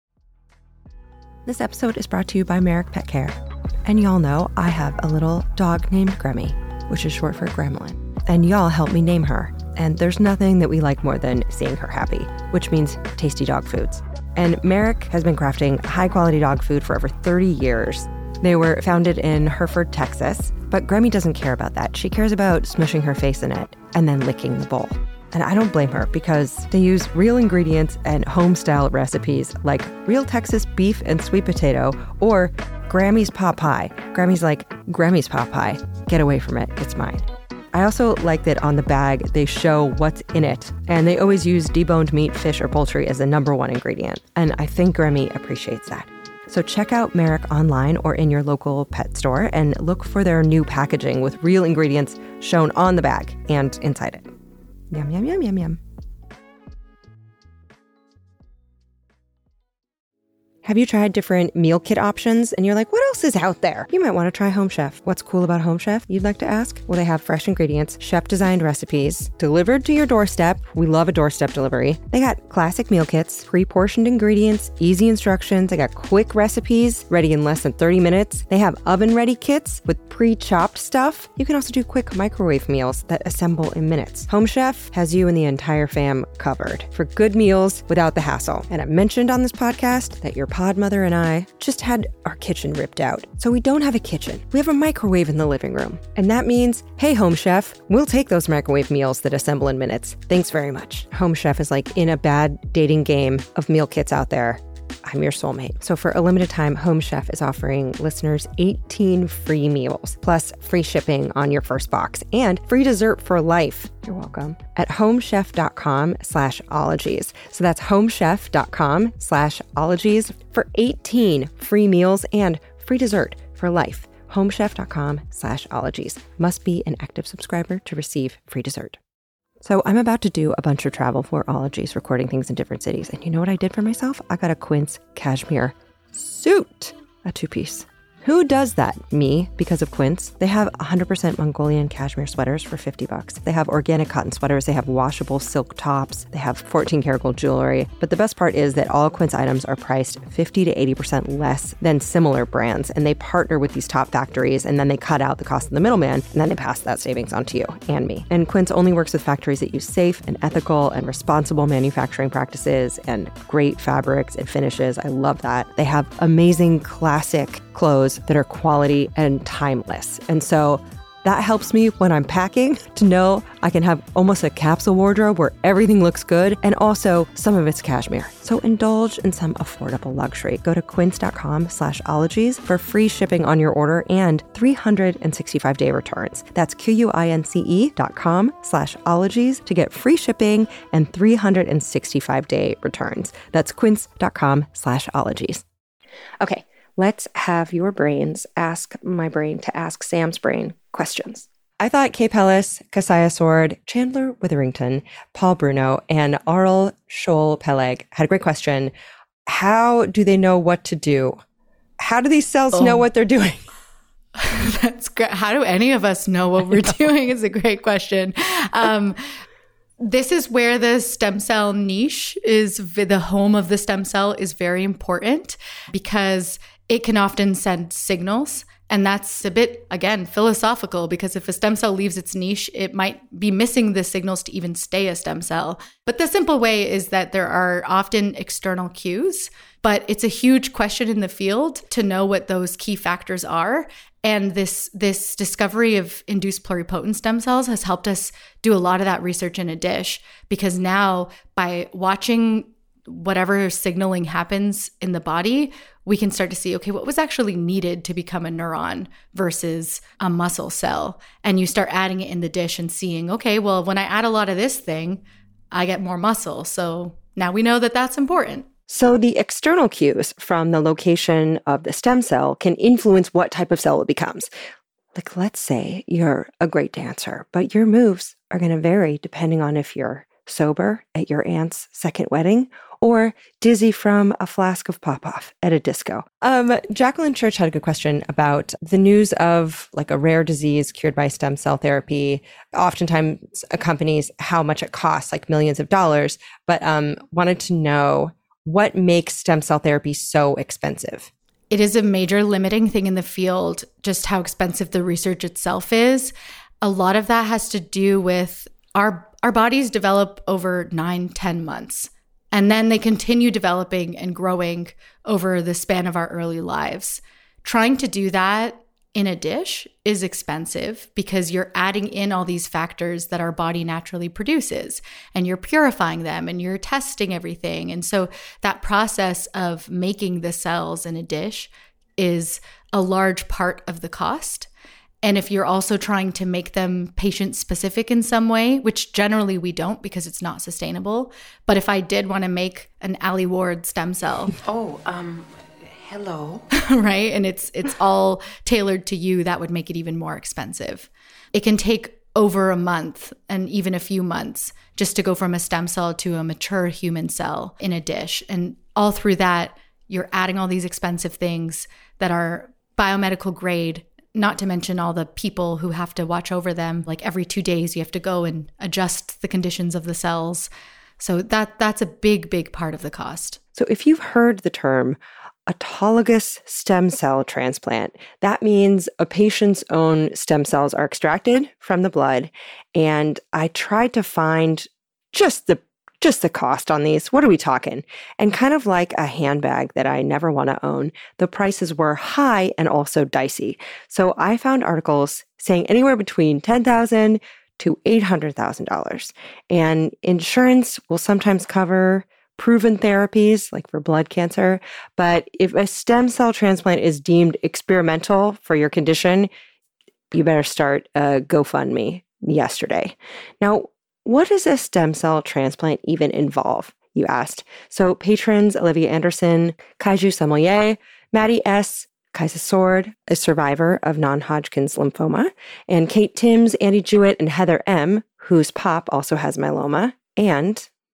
This episode is brought to you by Merrick Pet Care. And y'all know I have a little dog named Gremmy, which is short for Gremlin. And y'all helped me name her. And there's nothing that we like more than seeing her happy, which means tasty dog foods. And Merrick has been crafting high-quality dog food for over thirty years. They were founded in Hereford, Texas, but Gremmy doesn't care about that. She cares about smushing her face in it and then licking the bowl. And I don't blame her because they use real ingredients and home-style recipes like real Texas beef and sweet potato or Grammy's pot pie. Grammy's like, Grammy's pot pie. Get away from it. It's mine. I also like that on the bag, they show what's in it. And they always use deboned meat, fish, or poultry as the number one ingredient. And I think Grammy appreciates that. So check out Merrick online or in your local pet store and look for their new packaging with real ingredients shown on the bag and inside it. Yum, yum, yum, yum, yum. Have you tried different meal kit options and you're like, what else is out there? You might want to try Home Chef. What's cool about Home Chef, you'd like to ask? Well, they have fresh ingredients, chef-designed recipes, delivered to your doorstep. We love a doorstep delivery. They got classic meal kits, pre-portioned ingredients, easy instructions. They got quick recipes, ready in less than thirty minutes. They have oven-ready kits with pre-chopped stuff. You can also do quick microwave meals that assemble in minutes. Home Chef has you and the entire fam covered for good meals without the hassle. And I mentioned on this podcast that your Podmother and I just had our kitchen ripped out. So we don't have a kitchen. We have a microwave in the living room. And that means, hey, Home Chef, we'll take those microwave meals that assemble in minutes. Thanks very much. Home Chef is like in a bad dating game of meal kits out there. I'm your soulmate. So for a limited time, Home Chef is offering listeners eighteen free meals, plus free shipping on your first box and free dessert for life. You're welcome. At homechef.com slash ologies. So that's homechef.com slash ologies for eighteen free meals and free dessert for life. Homechef.com slash ologies. Must be an active subscriber to receive free dessert. So I'm about to do a bunch of travel for Ologies, recording things in different cities. And you know what I did for myself? I got a Quince cashmere suit, a two-piece. Who does that? Me, because of Quince. They have one hundred percent Mongolian cashmere sweaters for fifty bucks. They have organic cotton sweaters. They have washable silk tops. They have fourteen karat gold jewelry. But the best part is that all Quince items are priced fifty to eighty percent less than similar brands. And they partner with these top factories, and then they cut out the cost of the middleman, and then they pass that savings on to you and me. And Quince only works with factories that use safe and ethical and responsible manufacturing practices and great fabrics and finishes. I love that. They have amazing classic clothes that are quality and timeless. And so that helps me when I'm packing to know I can have almost a capsule wardrobe where everything looks good and also some of it's cashmere. So indulge in some affordable luxury. Go to quince.com slash ologies for free shipping on your order and three hundred sixty-five day returns. That's Q-U-I-N-C-E dot com slash ologies to get free shipping and three hundred sixty-five day returns. That's quince.com slash ologies. Okay. Let's have your brains ask my brain to ask Sam's brain questions. I thought Kay Pellis, Keziah Sword, Chandler Witherington, Paul Bruno, and Aurel Scholl-Peleg had a great question. How do they know what to do? How do these cells oh. know what they're doing? That's great. How do any of us know what we're doing is a great question. Um, This is where the stem cell niche is, the home of the stem cell is very important because it can often send signals. And that's a bit, again, philosophical because if a stem cell leaves its niche, it might be missing the signals to even stay a stem cell. But the simple way is that there are often external cues, but it's a huge question in the field to know what those key factors are. And this this discovery of induced pluripotent stem cells has helped us do a lot of that research in a dish because now by watching whatever signaling happens in the body, we can start to see, okay, what was actually needed to become a neuron versus a muscle cell? And you start adding it in the dish and seeing, okay, well, when I add a lot of this thing, I get more muscle. So now we know that that's important. So the external cues from the location of the stem cell can influence what type of cell it becomes. Like, let's say you're a great dancer, but your moves are going to vary depending on if you're sober at your aunt's second wedding or dizzy from a flask of pop-off at a disco. Um, Jacqueline Church had a good question about the news of like a rare disease cured by stem cell therapy. Oftentimes accompanies how much it costs, like millions of dollars, but um, wanted to know what makes stem cell therapy so expensive. It is a major limiting thing in the field, just how expensive the research itself is. A lot of that has to do with our our bodies develop over nine, ten months. And then they continue developing and growing over the span of our early lives. Trying to do that in a dish is expensive because you're adding in all these factors that our body naturally produces and you're purifying them and you're testing everything. And so that process of making the cells in a dish is a large part of the cost. And if you're also trying to make them patient specific in some way, which generally we don't because it's not sustainable. But if I did want to make an Alie Ward stem cell. Oh, um, hello. Right? And it's it's all tailored to you, that would make it even more expensive. It can take over a month and even a few months just to go from a stem cell to a mature human cell in a dish. And all through that, you're adding all these expensive things that are biomedical grade. Not to mention all the people who have to watch over them. Like every two days, you have to go and adjust the conditions of the cells. So that that's a big, big part of the cost. So if you've heard the term autologous stem cell transplant, that means a patient's own stem cells are extracted from the blood. And I tried to find just the Just the cost on these. What are we talking? And kind of like a handbag that I never want to own, the prices were high and also dicey. So I found articles saying anywhere between ten thousand dollars to eight hundred thousand dollars. And insurance will sometimes cover proven therapies, like for blood cancer. But if a stem cell transplant is deemed experimental for your condition, you better start a GoFundMe yesterday. Now, what does a stem cell transplant even involve, you asked? So patrons Olivia Anderson, Kaiju Sommelier, Maddie S., Keziah Sword, a survivor of non-Hodgkin's lymphoma, and Kate Timms, Andy Jewett, and Heather M., whose pop also has myeloma, and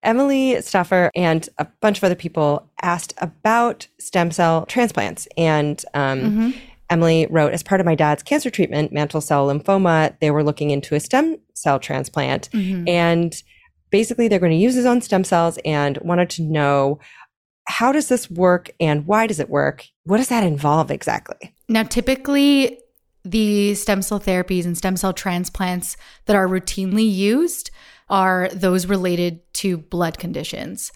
Emily Stauffer and a bunch of other people asked about stem cell transplants. And um, mm-hmm. Emily wrote, as part of my dad's cancer treatment, mantle cell lymphoma, they were looking into a stem cell transplant. Mm-hmm. And basically, they're going to use his own stem cells and wanted to know, how does this work and why does it work? What does that involve exactly? Now, typically, the stem cell therapies and stem cell transplants that are routinely used are those related to blood conditions.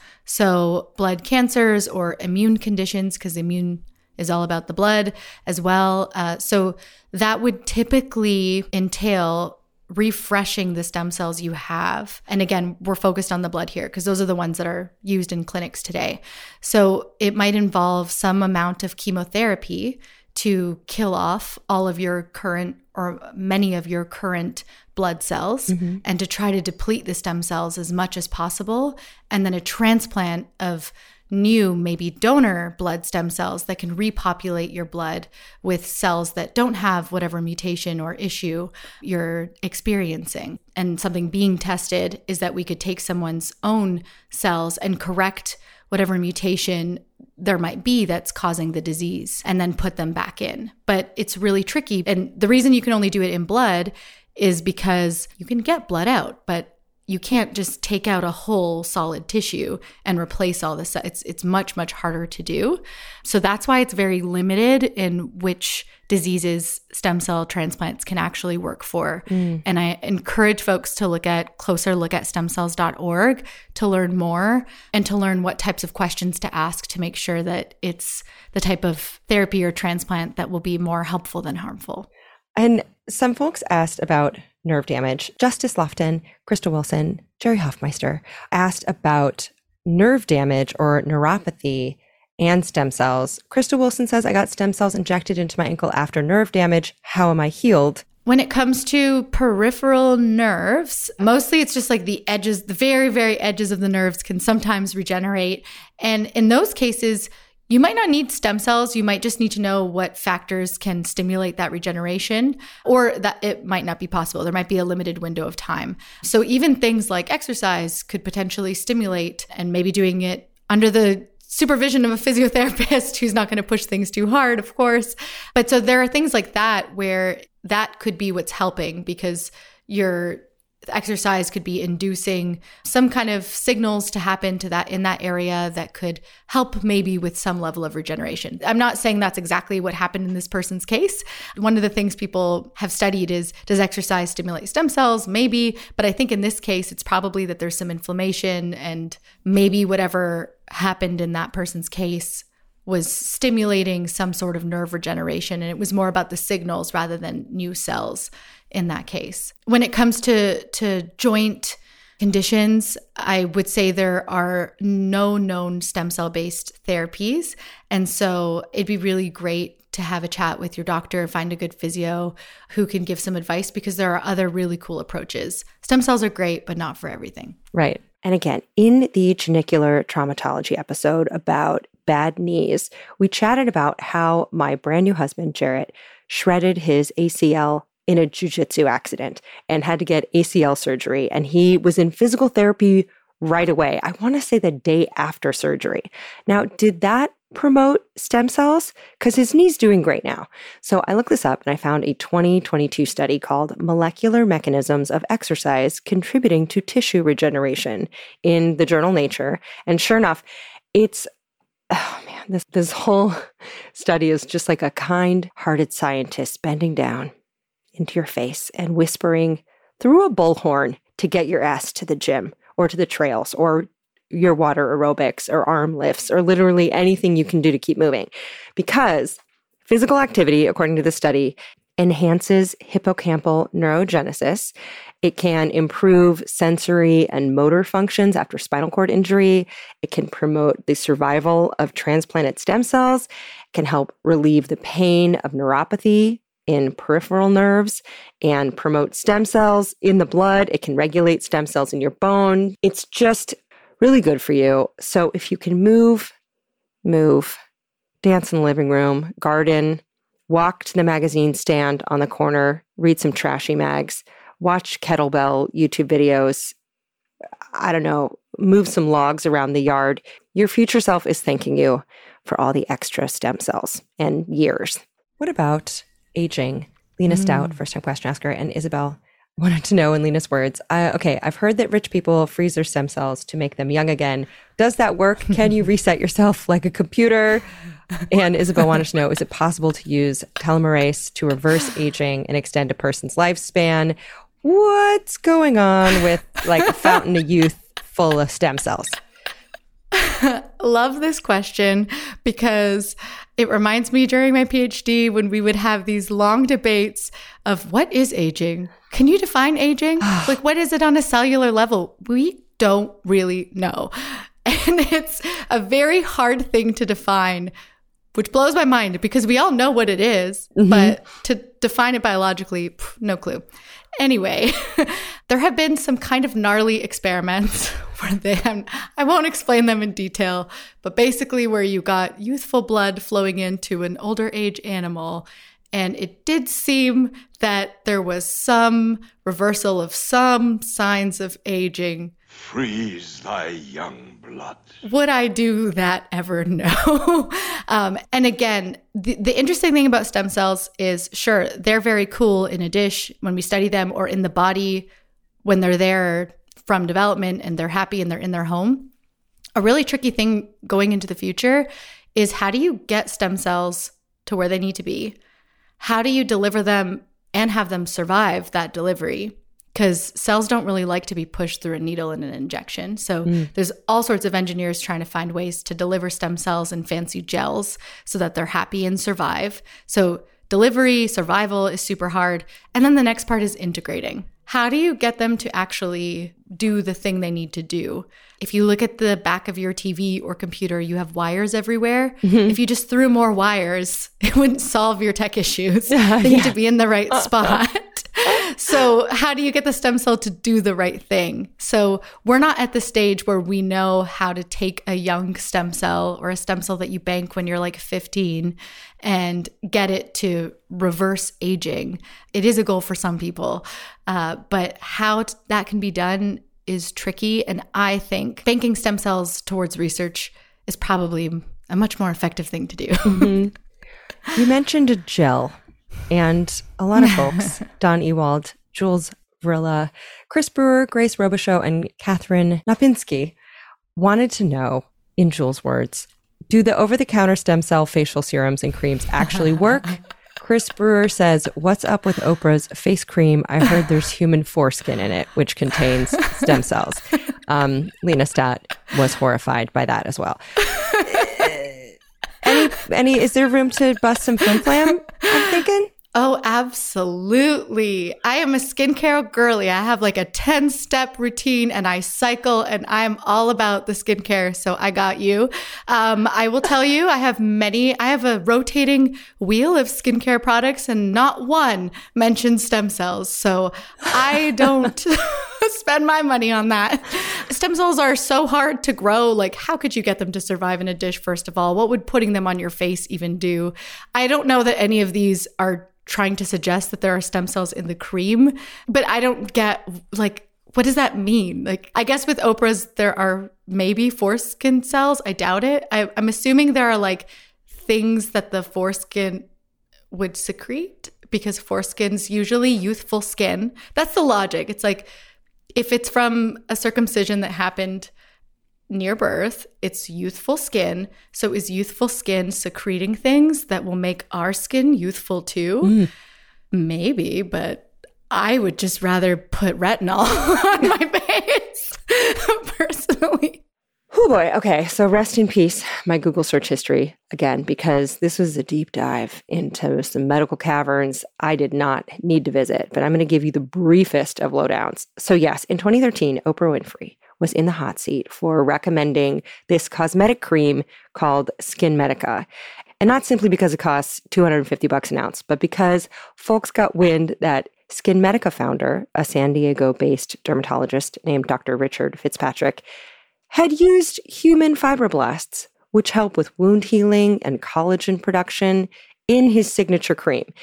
So blood cancers or immune conditions, because immune is all about the blood as well. Uh, so that would typically entail refreshing the stem cells you have. And again, we're focused on the blood here because those are the ones that are used in clinics today. So it might involve some amount of chemotherapy to kill off all of your current or many of your current blood cells mm-hmm. and to try to deplete the stem cells as much as possible. And then a transplant of new, maybe donor blood stem cells that can repopulate your blood with cells that don't have whatever mutation or issue you're experiencing. And something being tested is that we could take someone's own cells and correct whatever mutation there might be that's causing the disease and then put them back in. But it's really tricky. And the reason you can only do it in blood is because you can get blood out, but you can't just take out a whole solid tissue and replace all this. It's it's much, much harder to do. So that's why it's very limited in which diseases stem cell transplants can actually work for. Mm. And I encourage folks to look at closer look at stem cells dot org to learn more and to learn what types of questions to ask to make sure that it's the type of therapy or transplant that will be more helpful than harmful. And some folks asked about nerve damage. Justice Lofton, Crystal Wilson, Jerry Hoffmeister asked about nerve damage or neuropathy and stem cells. Crystal Wilson says, I got stem cells injected into my ankle after nerve damage. How am I healed? When it comes to peripheral nerves, mostly it's just like the edges, the very, very edges of the nerves can sometimes regenerate. And in those cases, you might not need stem cells. You might just need to know what factors can stimulate that regeneration, or that it might not be possible. There might be a limited window of time. So even things like exercise could potentially stimulate, and maybe doing it under the supervision of a physiotherapist who's not going to push things too hard, of course. But so there are things like that where that could be what's helping, because your exercise could be inducing some kind of signals to happen to that in that area that could help maybe with some level of regeneration. I'm not saying that's exactly what happened in this person's case. One of the things people have studied is, does exercise stimulate stem cells? Maybe, but I think in this case, it's probably that there's some inflammation, and maybe whatever happened in that person's case was stimulating some sort of nerve regeneration. And it was more about the signals rather than new cells in that case. When it comes to, to joint conditions, I would say there are no known stem cell-based therapies. And so it'd be really great to have a chat with your doctor, find a good physio who can give some advice, because there are other really cool approaches. Stem cells are great, but not for everything. Right. And again, in the genicular traumatology episode about bad knees, we chatted about how my brand new husband, Jarrett, shredded his A C L in a jiu-jitsu accident and had to get A C L surgery. And he was in physical therapy right away. I want to say the day after surgery. Now, did that promote stem cells? Because his knee's doing great now. So I looked this up and I found a twenty twenty-two study called Molecular Mechanisms of Exercise Contributing to Tissue Regeneration in the journal Nature. And sure enough, it's, oh man, this, this whole study is just like a kind-hearted scientist bending down into your face and whispering through a bullhorn to get your ass to the gym or to the trails or your water aerobics or arm lifts or literally anything you can do to keep moving. Because physical activity, according to the study, enhances hippocampal neurogenesis. It can improve sensory and motor functions after spinal cord injury. It can promote the survival of transplanted stem cells. It can help relieve the pain of neuropathy in peripheral nerves and promote stem cells in the blood. It can regulate stem cells in your bone. It's just really good for you. So if you can move, move, dance in the living room, garden, walk to the magazine stand on the corner, read some trashy mags, watch kettlebell YouTube videos, I don't know, move some logs around the yard, your future self is thanking you for all the extra stem cells and years. What about aging? Lena mm. Stout, first-time question asker, and Isabel wanted to know in Lena's words, uh, okay, I've heard that rich people freeze their stem cells to make them young again. Does that work? Can you reset yourself like a computer? And Isabel wanted to know, is it possible to use telomerase to reverse aging and extend a person's lifespan? What's going on with like a fountain of youth full of stem cells? Love this question because it reminds me during my PhD when we would have these long debates of what is aging? Can you define aging? Like, what is it on a cellular level? We don't really know. And it's a very hard thing to define, which blows my mind because we all know what it is, mm-hmm. but to define it biologically, pff, no clue. Anyway, there have been some kind of gnarly experiments where they have, I won't explain them in detail, but basically where you got youthful blood flowing into an older age animal. And it did seem that there was some reversal of some signs of aging. Freeze thy young blood. Would I do that ever? No. um, and again, the, the interesting thing about stem cells is, sure, they're very cool in a dish when we study them or in the body when they're there from development and they're happy and they're in their home. A really tricky thing going into the future is how do you get stem cells to where they need to be? How do you deliver them and have them survive that delivery? Because cells don't really like to be pushed through a needle in an injection. So mm. there's all sorts of engineers trying to find ways to deliver stem cells in fancy gels so that they're happy and survive. So delivery, survival is super hard. And then the next part is integrating. How do you get them to actually do the thing they need to do? If you look at the back of your T V or computer, you have wires everywhere. Mm-hmm. If you just threw more wires, it wouldn't solve your tech issues. Uh, they yeah. need to be in the right spot. So how do you get the stem cell to do the right thing? So we're not at the stage where we know how to take a young stem cell or a stem cell that you bank when you're like fifteen and get it to reverse aging. It is a goal for some people, uh, but how t- that can be done is tricky. And I think banking stem cells towards research is probably a much more effective thing to do. Mm-hmm. You mentioned a gel. And a lot of folks, Don Ewald, Jules Vrilla, Chris Brewer, Grace Robichaux, and Catherine Napinski, wanted to know, in Jules' words, do the over-the-counter stem cell facial serums and creams actually work? Chris Brewer says, what's up with Oprah's face cream? I heard there's human foreskin in it, which contains stem cells. Um, Lena Stott was horrified by that as well. Any, any, is there room to bust some flim flam, I'm thinking? Oh, absolutely. I am a skincare girly. I have like a ten-step routine and I cycle and I'm all about the skincare. So I got you. Um, I will tell you, I have many, I have a rotating wheel of skincare products and not one mentions stem cells. So I don't spend my money on that. Stem cells are so hard to grow. Like, how could you get them to survive in a dish, first of all? What would putting them on your face even do? I don't know that any of these are trying to suggest that there are stem cells in the cream, but I don't get, like, what does that mean? Like, I guess with Oprah's, there are maybe foreskin cells. I doubt it. I, I'm assuming there are like things that the foreskin would secrete because foreskin's usually youthful skin. That's the logic. It's like, if it's from a circumcision that happened near birth, it's youthful skin. So is youthful skin secreting things that will make our skin youthful too? Mm. Maybe, but I would just rather put retinol on my face personally. Oh boy. Okay. So rest in peace, my Google search history again, because this was a deep dive into some medical caverns I did not need to visit, but I'm going to give you the briefest of lowdowns. So yes, in twenty thirteen, Oprah Winfrey was in the hot seat for recommending this cosmetic cream called SkinMedica. And not simply because it costs two hundred fifty bucks an ounce, but because folks got wind that SkinMedica founder, a San Diego-based dermatologist named Doctor Richard Fitzpatrick, had used human fibroblasts, which help with wound healing and collagen production, in his signature cream.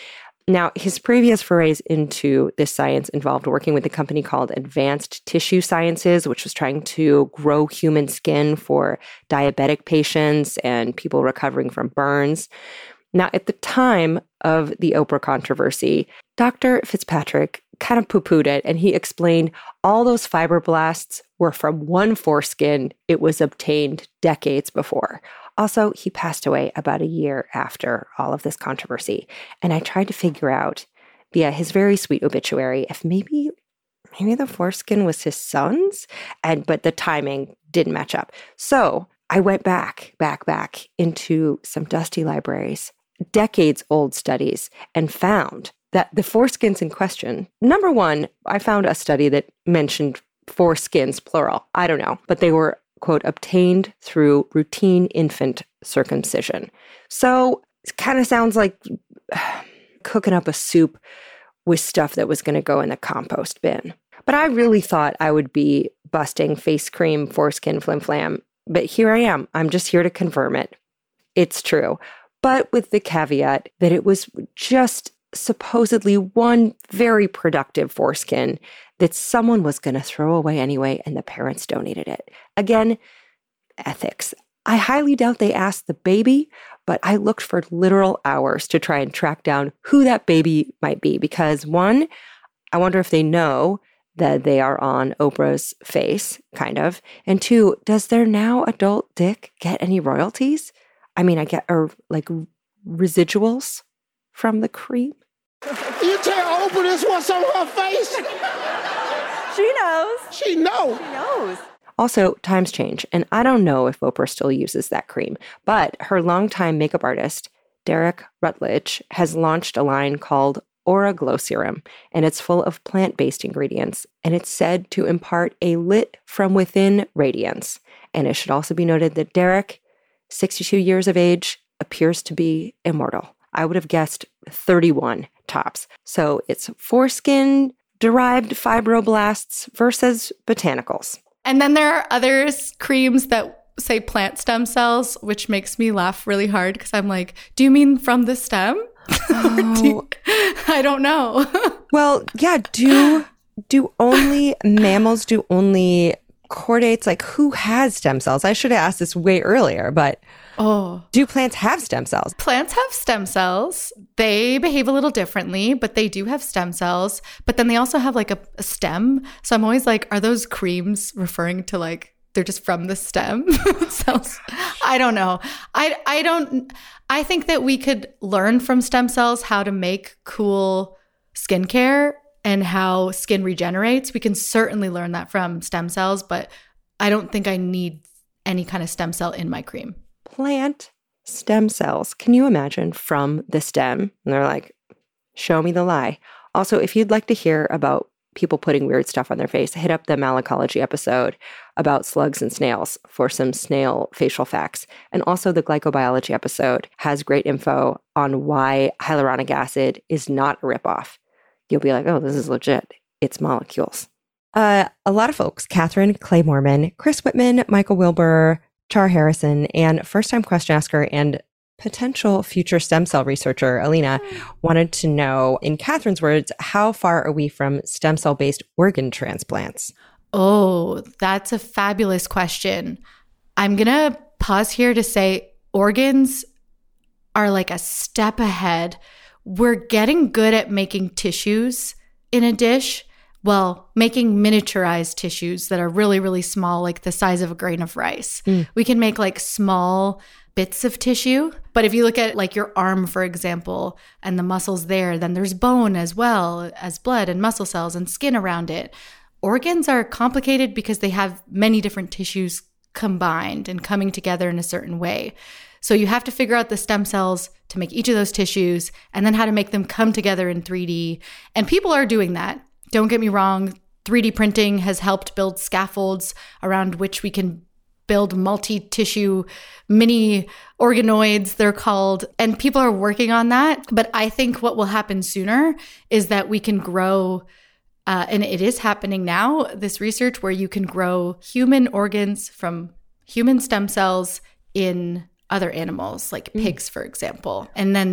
Now, his previous forays into this science involved working with a company called Advanced Tissue Sciences, which was trying to grow human skin for diabetic patients and people recovering from burns. Now, at the time of the Oprah controversy, Doctor Fitzpatrick kind of poo-pooed it, and he explained all those fibroblasts were from one foreskin. It was obtained decades before. Also, he passed away about a year after all of this controversy. And I tried to figure out, via his very sweet obituary, if maybe maybe the foreskin was his son's, and but the timing didn't match up. So I went back, back, back into some dusty libraries, decades-old studies, and found that the foreskins in question, number one, I found a study that mentioned foreskins, plural. I don't know, but they were, quote, obtained through routine infant circumcision. So it kind of sounds like cooking up a soup with stuff that was going to go in the compost bin. But I really thought I would be busting face cream, foreskin, flim flam. But here I am. I'm just here to confirm it. It's true. But with the caveat that it was just supposedly one very productive foreskin that someone was going to throw away anyway, and the parents donated it. Again, ethics. I highly doubt they asked the baby, but I looked for literal hours to try and track down who that baby might be, because one, I wonder if they know that they are on Oprah's face, kind of, and two, does their now adult dick get any royalties? I mean, I get, or like residuals from the cream? You tell Oprah this what's on her face? She knows. She knows. She knows. Also, times change, and I don't know if Oprah still uses that cream, but her longtime makeup artist, Derek Rutledge, has launched a line called Aura Glow Serum, and it's full of plant-based ingredients, and it's said to impart a lit from within radiance. And it should also be noted that Derek, sixty-two years of age, appears to be immortal. I would have guessed thirty-one tops. So it's foreskin-derived fibroblasts versus botanicals. And then there are others, creams that say plant stem cells, which makes me laugh really hard because I'm like, do you mean from the stem? Oh. do you, I don't know. Well, yeah, do do only mammals, do only chordates, like who has stem cells? I should have asked this way earlier, but oh, do plants have stem cells? Plants have stem cells. They behave a little differently, but they do have stem cells. But then they also have like a, a stem. So I'm always like, are those creams referring to like they're just from the stem cells? I don't know. I I don't. I think that we could learn from stem cells how to make cool skincare and how skin regenerates. We can certainly learn that from stem cells, but I don't think I need any kind of stem cell in my cream. Plant stem cells. Can you imagine from the stem? And they're like, show me the lie. Also, if you'd like to hear about people putting weird stuff on their face, hit up the malacology episode about slugs and snails for some snail facial facts. And also the glycobiology episode has great info on why hyaluronic acid is not a ripoff. You'll be like, oh, this is legit. It's molecules. Uh, a lot of folks, Catherine Clay Mormon, Chris Whitman, Michael Wilbur, Char Harrison, and first-time question asker and potential future stem cell researcher, Alina, wanted to know, in Catherine's words, how far are we from stem cell-based organ transplants? Oh, that's a fabulous question. I'm going to pause here to say organs are like a step ahead. We're getting good at making tissues in a dish. Well, making miniaturized tissues that are really, really small, like the size of a grain of rice. Mm. We can make like small bits of tissue. But if you look at like your arm, for example, and the muscles there, then there's bone as well as blood and muscle cells and skin around it. Organs are complicated because they have many different tissues combined and coming together in a certain way. So you have to figure out the stem cells to make each of those tissues and then how to make them come together in three D. And people are doing that. Don't get me wrong, three D printing has helped build scaffolds around which we can build multi-tissue mini organoids, they're called, and people are working on that. But I think what will happen sooner is that we can grow, uh, and it is happening now, this research where you can grow human organs from human stem cells in other animals, like pigs, mm. for example. And then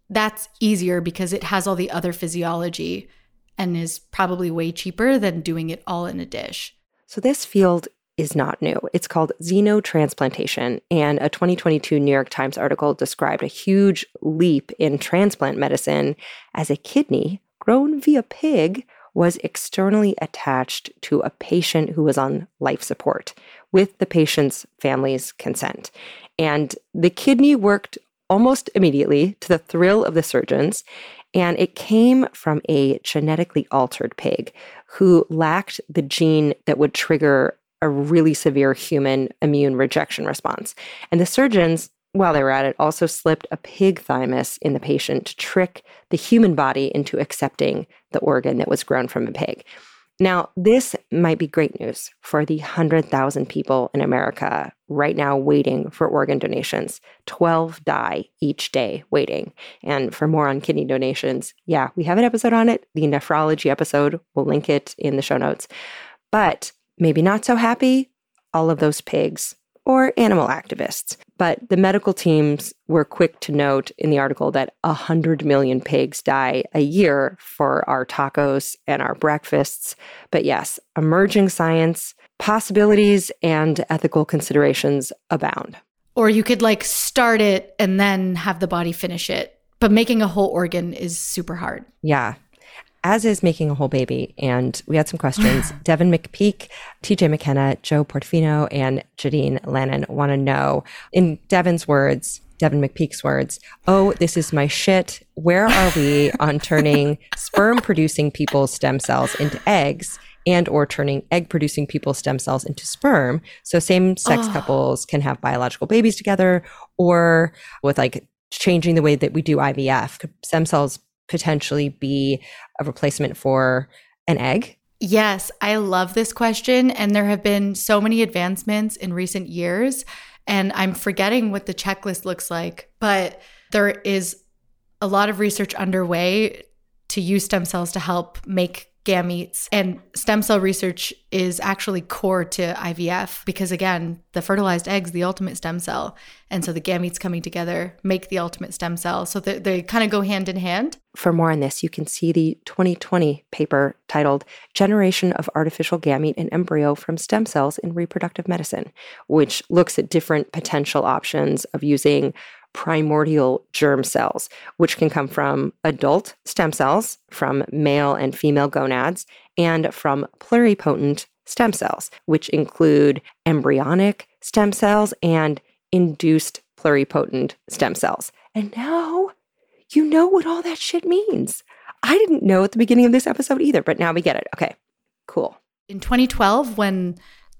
that's easier because it has all the other physiology and is probably way cheaper than doing it all in a dish. So this field is not new. It's called xenotransplantation, and a twenty twenty-two New York Times article described a huge leap in transplant medicine as a kidney grown via pig was externally attached to a patient who was on life support with the patient's family's consent. And the kidney worked almost immediately to the thrill of the surgeons, and it came from a genetically altered pig who lacked the gene that would trigger a really severe human immune rejection response. And the surgeons, while they were at it, also slipped a pig thymus in the patient to trick the human body into accepting the organ that was grown from a pig. Now, this might be great news for the one hundred thousand people in America right now waiting for organ donations. twelve die each day waiting. And for more on kidney donations, yeah, we have an episode on it, the nephrology episode. We'll link it in the show notes. But maybe not so happy, all of those pigs or animal activists. But the medical teams were quick to note in the article that one hundred million pigs die a year for our tacos and our breakfasts. But yes, emerging science, possibilities, and ethical considerations abound. Or you could like start it and then have the body finish it. But making a whole organ is super hard. Yeah. As is making a whole baby. And we had some questions. Devin McPeak, T J McKenna, Joe Portofino, and Jadine Lannon want to know, in Devin's words, Devin McPeak's words, oh, this is my shit. Where are we on turning sperm-producing people's stem cells into eggs and or turning egg-producing people's stem cells into sperm so same-sex oh. couples can have biological babies together, or with like changing the way that we do I V F? Could stem cells potentially be a replacement for an egg? Yes, I love this question. And there have been so many advancements in recent years. And I'm forgetting what the checklist looks like. But there is a lot of research underway to use stem cells to help make gametes. And stem cell research is actually core to I V F because, again, the fertilized egg's the ultimate stem cell. And so the gametes coming together make the ultimate stem cell. So they, they kind of go hand in hand. For more on this, you can see the twenty twenty paper titled Generation of Artificial Gamete and Embryo from Stem Cells in Reproductive Medicine, which looks at different potential options of using primordial germ cells, which can come from adult stem cells, from male and female gonads, and from pluripotent stem cells, which include embryonic stem cells and induced pluripotent stem cells. And now you know what all that shit means. I didn't know at the beginning of this episode either, but now we get it. Okay, cool. In twenty twelve, when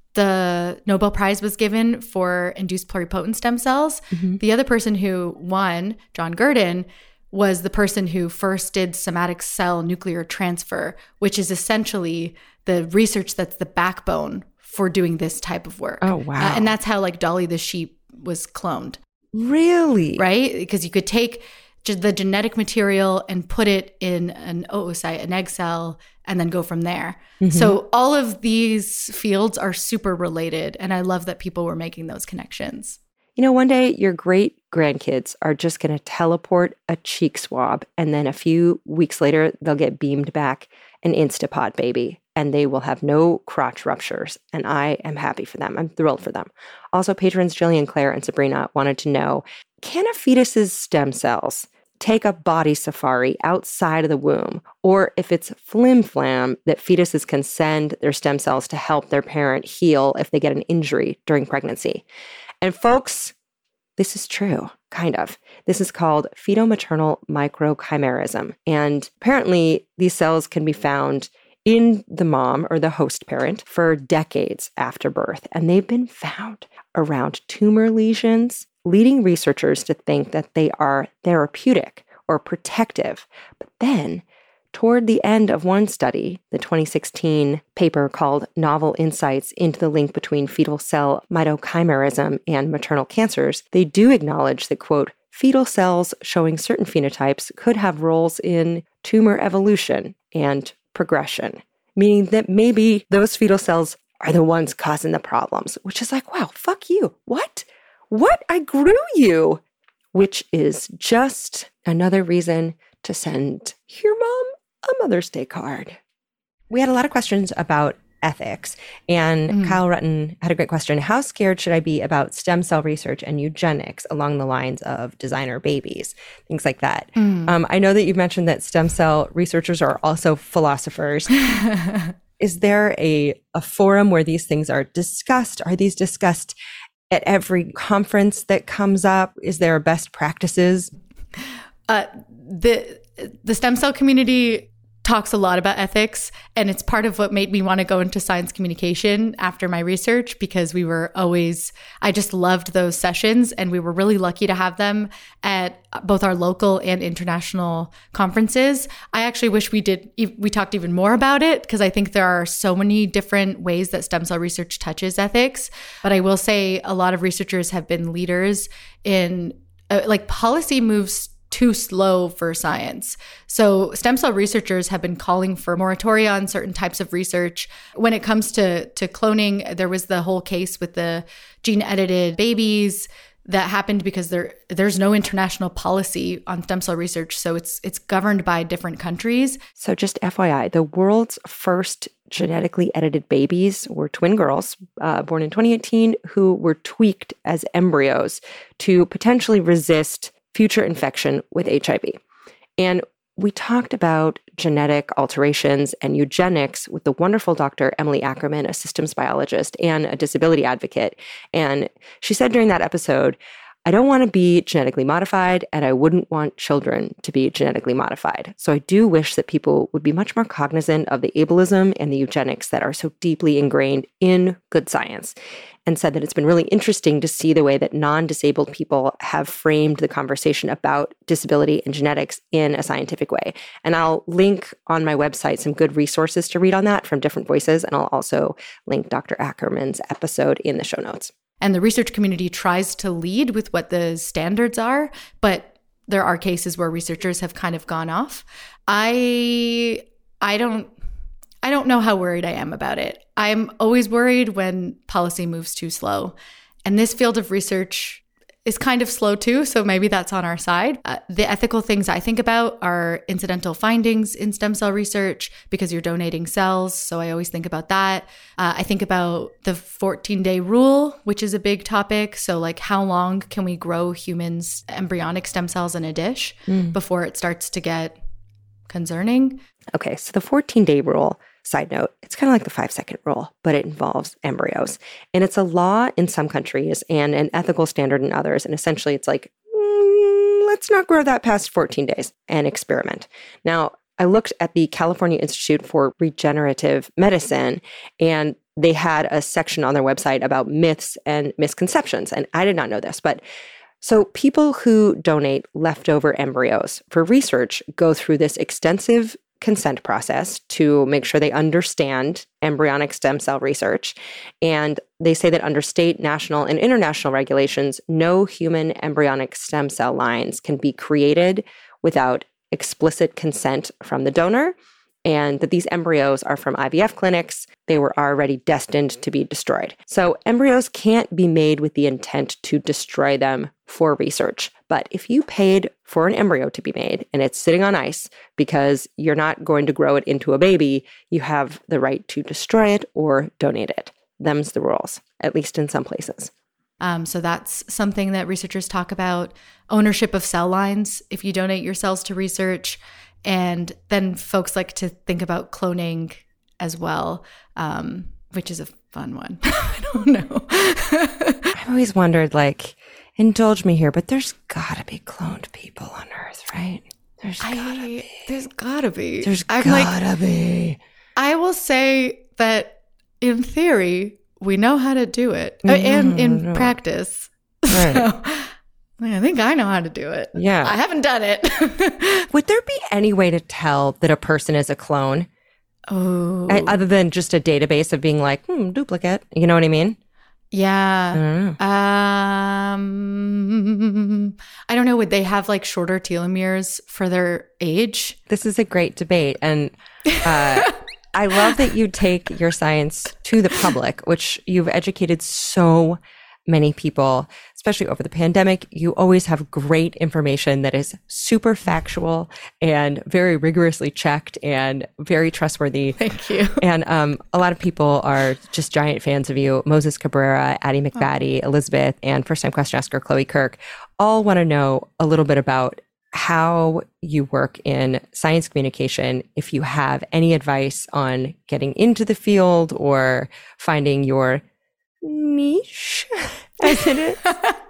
the Nobel Prize was given for induced pluripotent stem cells, mm-hmm. the other person who won, John Gurdon, was the person who first did somatic cell nuclear transfer, which is essentially the research that's the backbone for doing this type of work. Oh, wow. Uh, and that's how like Dolly the sheep was cloned. Really? Right? Because you could take the genetic material and put it in an oocyte, an egg cell, and then go from there. Mm-hmm. So all of these fields are super related. And I love that people were making those connections. You know, one day your great grandkids are just going to teleport a cheek swab. And then a few weeks later, they'll get beamed back an Instapot baby. And they will have no crotch ruptures. And I am happy for them. I'm thrilled for them. Also, patrons Jillian, Claire, and Sabrina wanted to know, can a fetus's stem cells take a body safari outside of the womb? Or if it's flim-flam, that fetuses can send their stem cells to help their parent heal if they get an injury during pregnancy. And folks, this is true, kind of. This is called fetal-maternal microchimerism. And apparently, these cells can be found in the mom or the host parent for decades after birth. And they've been found around tumor lesions, leading researchers to think that they are therapeutic or protective. But then, toward the end of one study, the twenty sixteen paper called Novel Insights into the Link Between Fetal Cell Mitochimerism and Maternal Cancers, they do acknowledge that, quote, fetal cells showing certain phenotypes could have roles in tumor evolution and progression, meaning that maybe those fetal cells are the ones causing the problems, which is like, wow, fuck you. What? What? I grew you. which is just another reason to send your mom a Mother's Day card. We had a lot of questions about ethics, and mm. Kyle Rutten had a great question. How scared should I be about stem cell research and eugenics along the lines of designer babies, things like that? Mm. Um, I know that you mentioned that stem cell researchers are also philosophers. Is there a, a forum where these things are discussed? Are these discussed at every conference that comes up? Is there best practices? Uh, the the stem cell community talks a lot about ethics, and it's part of what made me want to go into science communication after my research, because we were always, I just loved those sessions, and we were really lucky to have them at both our local and international conferences. I actually wish we did, we talked even more about it, because I think there are so many different ways that stem cell research touches ethics. But I will say a lot of researchers have been leaders in, uh, like policy moves too slow for science. So stem cell researchers have been calling for moratoria on certain types of research. When it comes to, to cloning, there was the whole case with the gene-edited babies that happened because there there's no international policy on stem cell research. So it's it's governed by different countries. So just F Y I, the world's first genetically edited babies were twin girls uh, born in twenty eighteen who were tweaked as embryos to potentially resist future infection with H I V. And we talked about genetic alterations and eugenics with the wonderful Doctor Emily Ackerman, a systems biologist and a disability advocate. And she said during that episode, I don't want to be genetically modified, and I wouldn't want children to be genetically modified. So I do wish that people would be much more cognizant of the ableism and the eugenics that are so deeply ingrained in good science, and said that it's been really interesting to see the way that non-disabled people have framed the conversation about disability and genetics in a scientific way. And I'll link on my website some good resources to read on that from different voices, and I'll also link Doctor Ackerman's episode in the show notes. And the research community tries to lead with what the standards are, but there are cases where researchers have kind of gone off. I I don't I don't know how worried I am about it. I'm always worried when policy moves too slow. And this field of research is kind of slow too, so maybe that's on our side. Uh, the ethical things I think about are incidental findings in stem cell research, because you're donating cells, so I always think about that. Uh, I think about the fourteen-day rule, which is a big topic. So like, how long can we grow humans' embryonic stem cells in a dish mm. before it starts to get concerning? Okay, so the fourteen-day rule, side note, it's kind of like the five-second rule, but it involves embryos. And it's a law in some countries and an ethical standard in others. And essentially it's like, mm, let's not grow that past fourteen days and experiment. Now, I looked at the California Institute for Regenerative Medicine, and they had a section on their website about myths and misconceptions. And I did not know this, but so people who donate leftover embryos for research go through this extensive consent process to make sure they understand embryonic stem cell research. And they say that under state, national, and international regulations, no human embryonic stem cell lines can be created without explicit consent from the donor, and that these embryos are from I V F clinics. They were already destined to be destroyed. So embryos can't be made with the intent to destroy them for research. But if you paid for an embryo to be made and it's sitting on ice because you're not going to grow it into a baby, you have the right to destroy it or donate it. Them's the rules, at least in some places. Um, so that's something that researchers talk about. Ownership of cell lines, if you donate your cells to research. And then folks like to think about cloning as well, um, which is a fun one. I don't know. I've always wondered, like, indulge me here, but there's gotta be cloned people on Earth, right? There's gotta I, be. There's gotta be. There's I'm gotta like, be. I will say that in theory, we know how to do it. No, and in no. practice. Right. So, I think I know how to do it. Yeah. I haven't done it. Would there be any way to tell that a person is a clone? Oh. Other than just a database of being like, hmm, duplicate. You know what I mean? Yeah. I um, I don't know. Would they have like shorter telomeres for their age? This is a great debate. And uh, I love that you take your science to the public, which you've educated so many people, especially over the pandemic, you always have great information that is super factual and very rigorously checked and very trustworthy. Thank you. And um, a lot of people are just giant fans of you. Moses Cabrera, Addie McBaddy, oh. Elizabeth, and first-time question asker Chloe Kirk all want to know a little bit about how you work in science communication, if you have any advice on getting into the field or finding your niche as it is.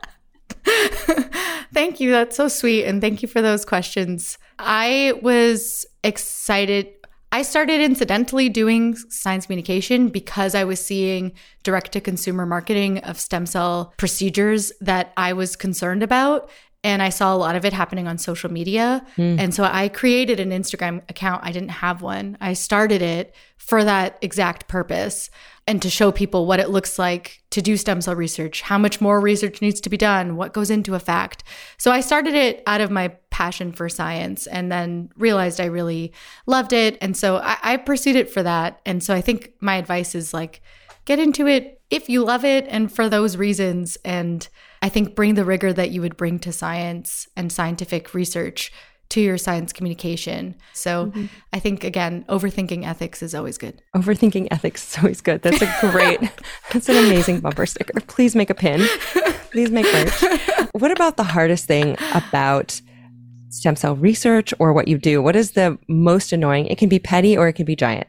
Thank you. That's so sweet. And thank you for those questions. I was excited. I started incidentally doing science communication because I was seeing direct-to-consumer marketing of stem cell procedures that I was concerned about. And I saw a lot of it happening on social media. Mm. And so I created an Instagram account. I didn't have one. I started it for that exact purpose and to show people what it looks like to do stem cell research, how much more research needs to be done, what goes into a fact. So I started it out of my passion for science and then realized I really loved it. And so I, I pursued it for that. And so I think my advice is like, get into it if you love it and for those reasons. And I think bring the rigor that you would bring to science and scientific research to your science communication. So mm-hmm. I think, again, overthinking ethics is always good. Overthinking ethics is always good. That's a great, that's an amazing bumper sticker. Please make a pin. Please make merch. What about the hardest thing about stem cell research or what you do? What is the most annoying? It can be petty or it can be giant.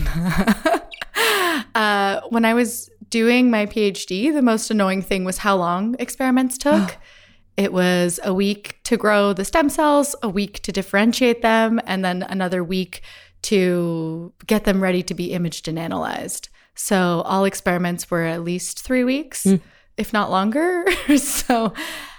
uh, when I was doing my PhD, the most annoying thing was how long experiments took. It was a week to grow the stem cells, a week to differentiate them, and then another week to get them ready to be imaged and analyzed. So all experiments were at least three weeks, mm. if not longer. So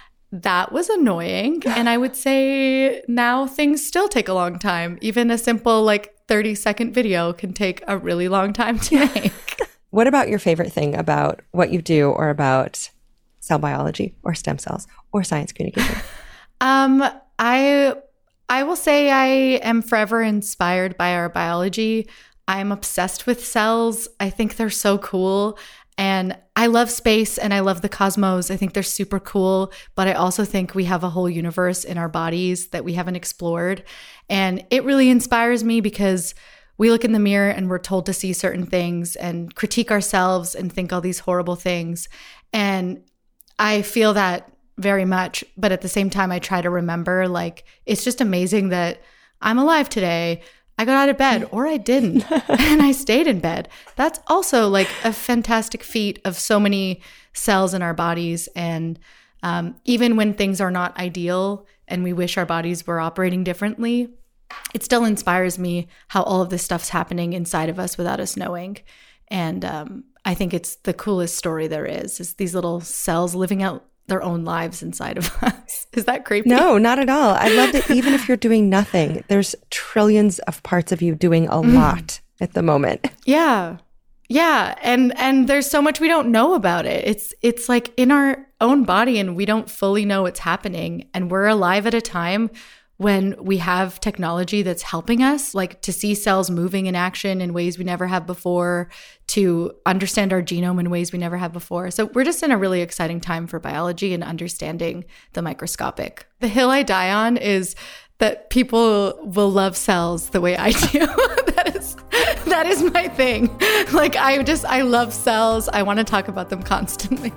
that was annoying. And I would say now things still take a long time. Even a simple like thirty second video can take a really long time to make. What about your favorite thing about what you do or about cell biology or stem cells or science communication? um, I I will say I am forever inspired by our biology. I'm obsessed with cells. I think they're so cool. And I love space and I love the cosmos. I think they're super cool. But I also think we have a whole universe in our bodies that we haven't explored. And it really inspires me because we look in the mirror and we're told to see certain things and critique ourselves and think all these horrible things. And I feel that very much. But at the same time, I try to remember, like, it's just amazing that I'm alive today. I got out of bed or I didn't and I stayed in bed. That's also like a fantastic feat of so many cells in our bodies. And um, even when things are not ideal and we wish our bodies were operating differently, it still inspires me how all of this stuff's happening inside of us without us knowing. And um, I think it's the coolest story there is, is these little cells living out their own lives inside of us. Is that creepy? No, not at all. I love that even if you're doing nothing, there's trillions of parts of you doing a mm. lot at the moment. Yeah. Yeah. And and there's so much we don't know about it. It's it's like in our own body and we don't fully know what's happening. And we're alive at a time when we have technology that's helping us, like to see cells moving in action in ways we never have before, to understand our genome in ways we never have before. So we're just in a really exciting time for biology and understanding the microscopic. The hill I die on is that people will love cells the way I do. that is that is my thing. Like I just, I love cells. I want to talk about them constantly.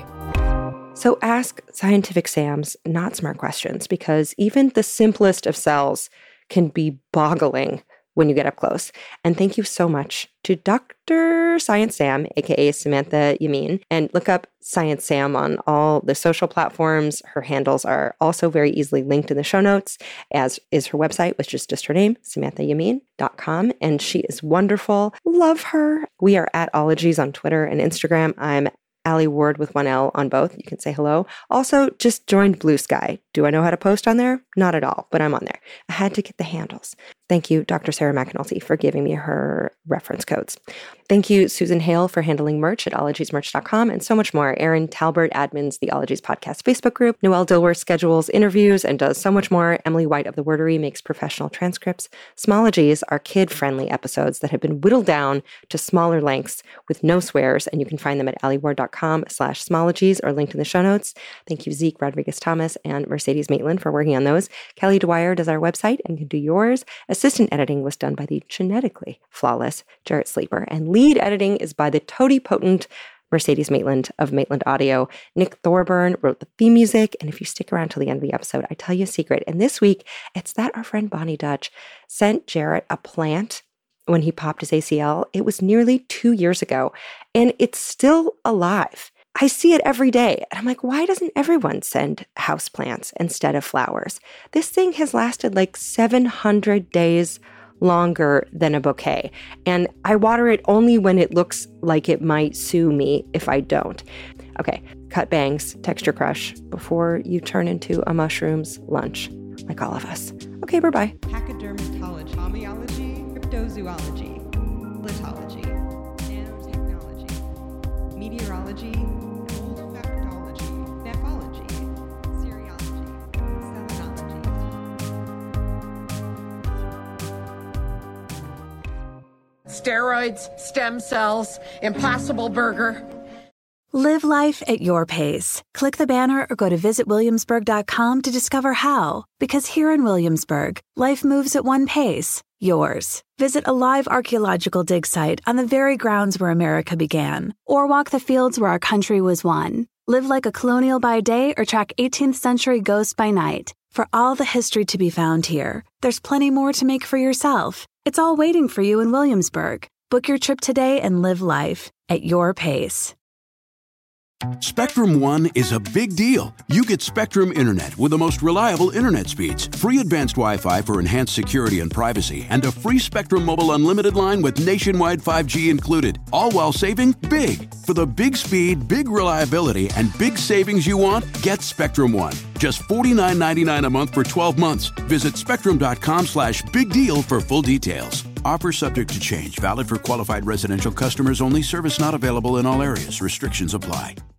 So ask Scientific Sam's not smart questions, because even the simplest of cells can be boggling when you get up close. And thank you so much to Doctor Science Sam, aka Samantha Yamin. And look up Science Sam on all the social platforms. Her handles are also very easily linked in the show notes, as is her website, which is just her name, samantha yamin dot com. And she is wonderful. Love her. We are at Ologies on Twitter and Instagram. I'm Allie Ward with one L on both. You can say hello. Also, just joined Blue Sky. Do I know how to post on there? Not at all, but I'm on there. I had to get the handles. Thank you, Doctor Sarah McAnulty, for giving me her reference codes. Thank you, Susan Hale, for handling merch at ologies merch dot com, and so much more. Erin Talbert admins the Ologies Podcast Facebook group. Noelle Dilworth schedules interviews and does so much more. Emily White of The Wordery makes professional transcripts. Smologies are kid-friendly episodes that have been whittled down to smaller lengths with no swears, and you can find them at alieward.com slash smologies or linked in the show notes. Thank you, Zeke Rodriguez-Thomas and Mercedes Maitland, for working on those. Kelly Dwyer does our website and can do yours. Assistant editing was done by the genetically flawless Jarrett Sleeper, and lead editing is by the toty-potent Mercedes Maitland of Maitland Audio. Nick Thorburn wrote the theme music, and if you stick around till the end of the episode, I tell you a secret. And this week, it's that our friend Bonnie Dutch sent Jarrett a plant when he popped his A C L. It was nearly two years ago, and it's still alive. I see it every day, and I'm like, why doesn't everyone send houseplants instead of flowers? This thing has lasted like seven hundred days longer than a bouquet, and I water it only when it looks like it might sue me if I don't. Okay, cut bangs, texture crush, before you turn into a mushroom's lunch, like all of us. Okay, bye-bye. Pachydermatology, homeology, cryptozoology, litology, nanotechnology, meteorology, olfactology, nephology, serology, selenology. Steroids, stem cells, Impossible Burger. Live life at your pace. Click the banner or go to visit williamsburg dot com to discover how. Because here in Williamsburg, life moves at one pace, yours. Visit a live archaeological dig site on the very grounds where America began, or walk the fields where our country was won. Live like a colonial by day or track eighteenth century ghosts by night. For all the history to be found here, there's plenty more to make for yourself. It's all waiting for you in Williamsburg. Book your trip today and live life at your pace. Spectrum One is a big deal. You get Spectrum Internet with the most reliable internet speeds, free advanced Wi-Fi for enhanced security and privacy, and a free Spectrum Mobile Unlimited line with nationwide five G included, all while saving big. For the big speed, big reliability, and big savings you want, get Spectrum One. Just forty-nine ninety-nine a month for twelve months. Visit spectrum.com slash big deal for full details. Offer subject to change. Valid for qualified residential customers only. Service not available in all areas. Restrictions apply.